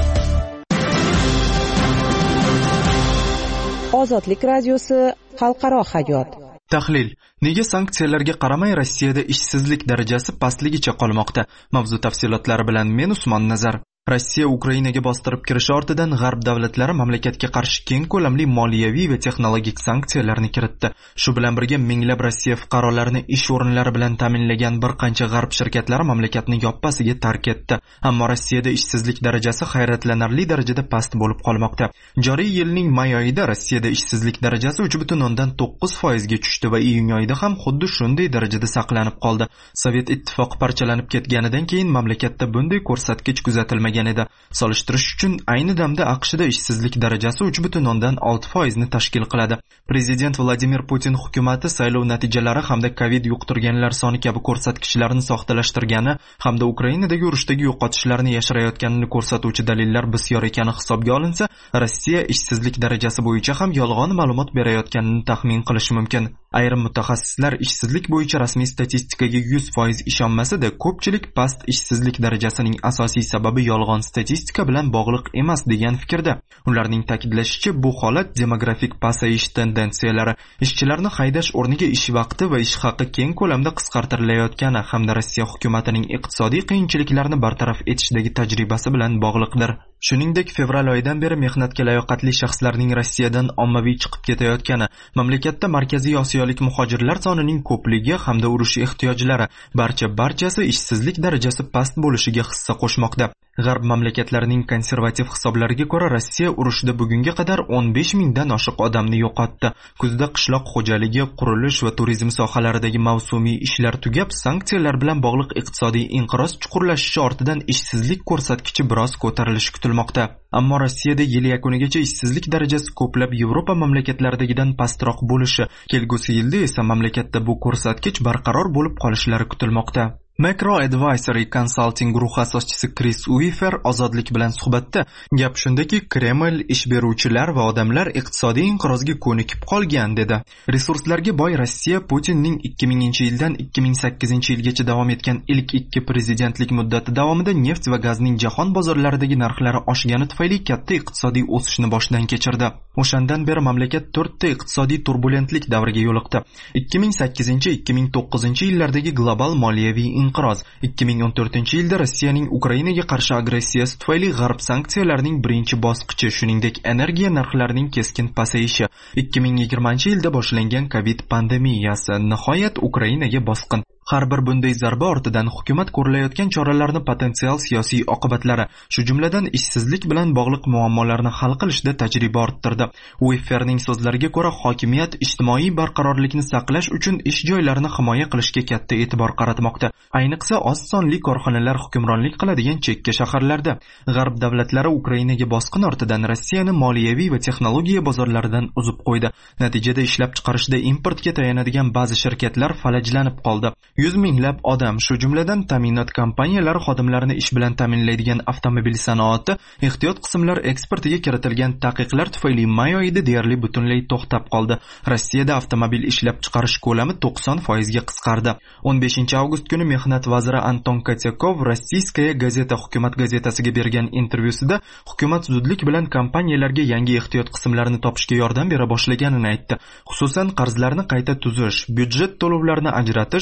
Ozodlik radiosi xalqaro hayot. Tahlil: nega sanksiyalarga qaramay Rossiyada ishsizlik darajasi pastligicha qolmoqda? Mavzu tafsilotlari bilan men Usmon Nazar. Rossiya Ukrainaga bostirib kirishi ortidan g'arb davlatlari mamlakatga qarshi keng ko'lamli moliyaviy va texnologik sanksiyalarni kiritdi. Shu bilan birga minglab Rossiya fuqarolarini ish o'rinlari bilan ta'minlagan bir qancha g'arb shirkatlari mamlakatni yoppasiga tark etdi. Ammo Rossiyada ishsizlik darajasi hayratlanarli darajada past bo'lib qolmoqda. Joriy yilning may oyida Rossiyada ishsizlik darajasi 3.9% ga tushdi va iyun oyida ham xuddi shunday darajada saqlanib qoldi. Sovet ittifoqi parchalanib ketganidan keyin mamlakatda bunday ko'rsatkich kuzatilmagan edi. Solishtirish uchun ayni damda AQShda ishsizlik darajasi 3.6% ni tashkil qiladi. Prezident Vladimir Putin hukumatı saylov natijalari hamda Covid yuqtirganlar soni kabi ko'rsatkichlarni soxtalashtirgani hamda Ukrainadagi urushdagi yo'qotishlarni yashirayotganini ko'rsatuvchi dalillar bisyor ekani hisobga olinsa, Rossiya ishsizlik darajasi bo'yicha ham yolg'on ma'lumot berayotganini taxmin qilish mumkin. Ayrim mutaxassislar ishsizlik bo'yicha rasmiy statistikaga 100% ishonmasa-da, ko'pchilik past ishsizlik darajasining asosiy sababi yolg'on statistika bilan bog'liq emas degan fikrda. Ularning ta'kidlashicha, bu holat demografik pasayish tendensiyalari, ishchilarni haydash o'rniga ish vaqti va ish haqi keng ko'lamda qisqartirilayotgani hamda Rossiya hukumatining iqtisodiy qiyinchiliklarni bartaraf etishdagi tajribasi bilan bog'liqdir. Shuningdek, fevral oyidan beri mehnatga layoqatli shaxslarning Rossiyadan ommaviy chiqib ketayotgani, mamlakatda markaziy osiyolik muhojirlar sonining ko'pligi hamda urush ehtiyojlari barchasi ishsizlik darajasi past bo'lishiga hissa qo'shmoqda. G'arb mamlakatlarining konservativ hisoblariga ko'ra, Rossiya urushda bugunga qadar 15 mingdan oshiq odamni yo'qotdi. Kuzda qishloq xo'jaligi, qurilish va turizm sohalaridagi mavsumiy ishlar tugab, sanksiyalar bilan bog'liq iqtisodiy inqiroz chuqurlashishi ortidan ishsizlik ko'rsatkichi biroz ko'tarilishi kutilmoqda. Ammo Rossiyada yil yakunigacha ishsizlik darajasi ko'plab Yevropa mamlakatlaridagidan pastroq bo'lishi, kelgusi yilda esa mamlakatda bu ko'rsatkich barqaror bo'lib qolishlari kutilmoqda. Macro Advisory Consulting guruhi asoschisi Chris Uifer Ozodlik bilan suhbatda gap shundaki, Kreml ish beruvchilar va odamlar iqtisodiy inqirozga ko'nikib qolgan dedi. Resurslarga boy Rossiya Putinning 2000-yildan 2008-yilgacha davom etgan ilk 2 prezidentlik muddati davomida neft va gazning jahon bozorlaridagi narxlari oshgani tufayli katta iqtisodiy o'sishni boshdan kechirdi. O'shandan beri mamlakat 4 ta iqtisodiy turbulentlik davriga yo'liqdi. 2008-2009-yillardagi global moliyaviy inqiroz, 2014-yilda Rossiyaning Ukrainaga qarshi agressiyasi tufayli g'arb sanksiyalarining birinchi bosqichi, shuningdek energiya narxlarining keskin pasayishi, 2020-yilda boshlangan Covid pandemiyasi, nihoyat Ukrainaga bosqin. Har bir bunday zarba ortidan hukumat ko'rilayotgan choralarni potensial siyosiy oqibatlari, shu jumladan ishsizlik bilan bog'liq muammolarni hal qilishda tajriba orttirdi. Uiferning so'zlariga ko'ra, hokimiyat ijtimoiy barqarorlikni saqlash uchun ish joylarini himoya qilishga katta e'tibor qaratmoqda. Ayniqsa oz sonli korxonalar hukmronlik qiladigan chekka shaharlarda. G'arb davlatlari Ukrainaga bosqin ortidan Rossiyani moliyaviy va texnologiya bozorlaridan uzib qo'ydi. Natijada ishlab chiqarishda importga tayanadigan ba'zi shirkatlar falajlanib qoldi. 100 minglab odam, shu jumladan ta'minot kompaniyalari xodimlarini ish bilan ta'minlaydigan avtomobil sanoati, ehtiyot qismlar eksportiga kiritilgan taqiqlar tufayli may oyida deyarli butunlay to'xtab qoldi. Rossiyada avtomobil ishlab chiqarish ko'lami 90% ga qisqardi. 15 avgust kuni mehnat vaziri Anton Kotyakov Rossiyskaya gazeta hukumat gazetasiga bergan intervyusida hukumat zudlik bilan kompaniyalarga yangi ehtiyot qismlarini topishga yordam bera boshlaganini aytdi. Xususan, qarzlarni qayta tuzish, byudjet to'lovlarini ajratish va sohalar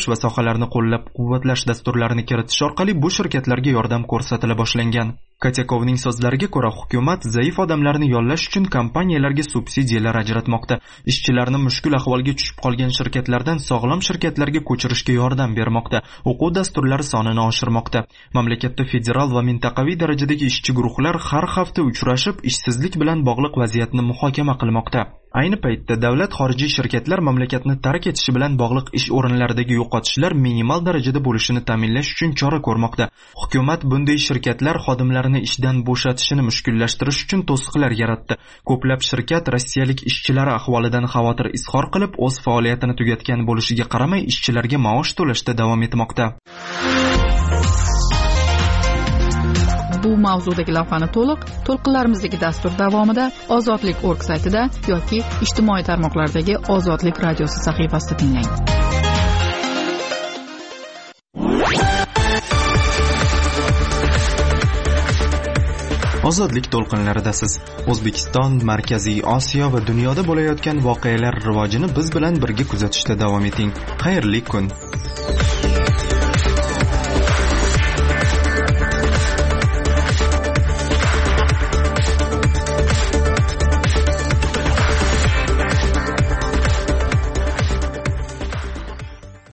loyihalarni qo'llab-quvvatlash dasturlarini kiritish orqali bu shirkatlarga yordam ko'rsatila boshlangan. Katyakovning so'zlariga ko'ra, hukumat zaif odamlarni yollash uchun kompaniyalarga subsidiyalar ajratmoqda. Ishchilarni mushkul ahvolga tushib qolgan shirkatlardan sog'lom shirkatlarga ko'chirishga yordam bermoqda. O'quv dasturlari sonini oshirmoqda. Mamlakatda federal va mintaqaviy darajadagi ishchi guruhlar har hafta uchrashib, ishsizlik bilan bog'liq vaziyatni muhokama qilmoqda. Ayni paytda davlat xorijiy shirkatlar mamlakatni tark etishi bilan bog'liq ish o'rinlaridagi yo'qotishlar minimal darajada bo'lishini ta'minlash uchun chora ko'rmoqda. Hukumat bunday shirkatlar xodimlarini ishdan bo'shatishini mushkullashtirish uchun to'siqlar yaratdi. Ko'plab shirkat rossiyalik ishchilari ahvolidan xavotir izhor qilib, o'z faoliyatini tugatgan bo'lishiga qaramay, ishchilarga maosh to'lashda davom etmoqda. Bu mavzudagi lavhani to'lqinlarimizdagi dastur davomida ozodlik.org saytida yoki ijtimoiy tarmoqlardagi Ozodlik radiosi sahifasida tinglang. Ozodlik to'lqinlaridasiz. O'zbekiston, Markaziy Osiyo va dunyoda bo'layotgan voqealar rivojini biz bilan birga kuzatishda davom eting. Xayrli kun.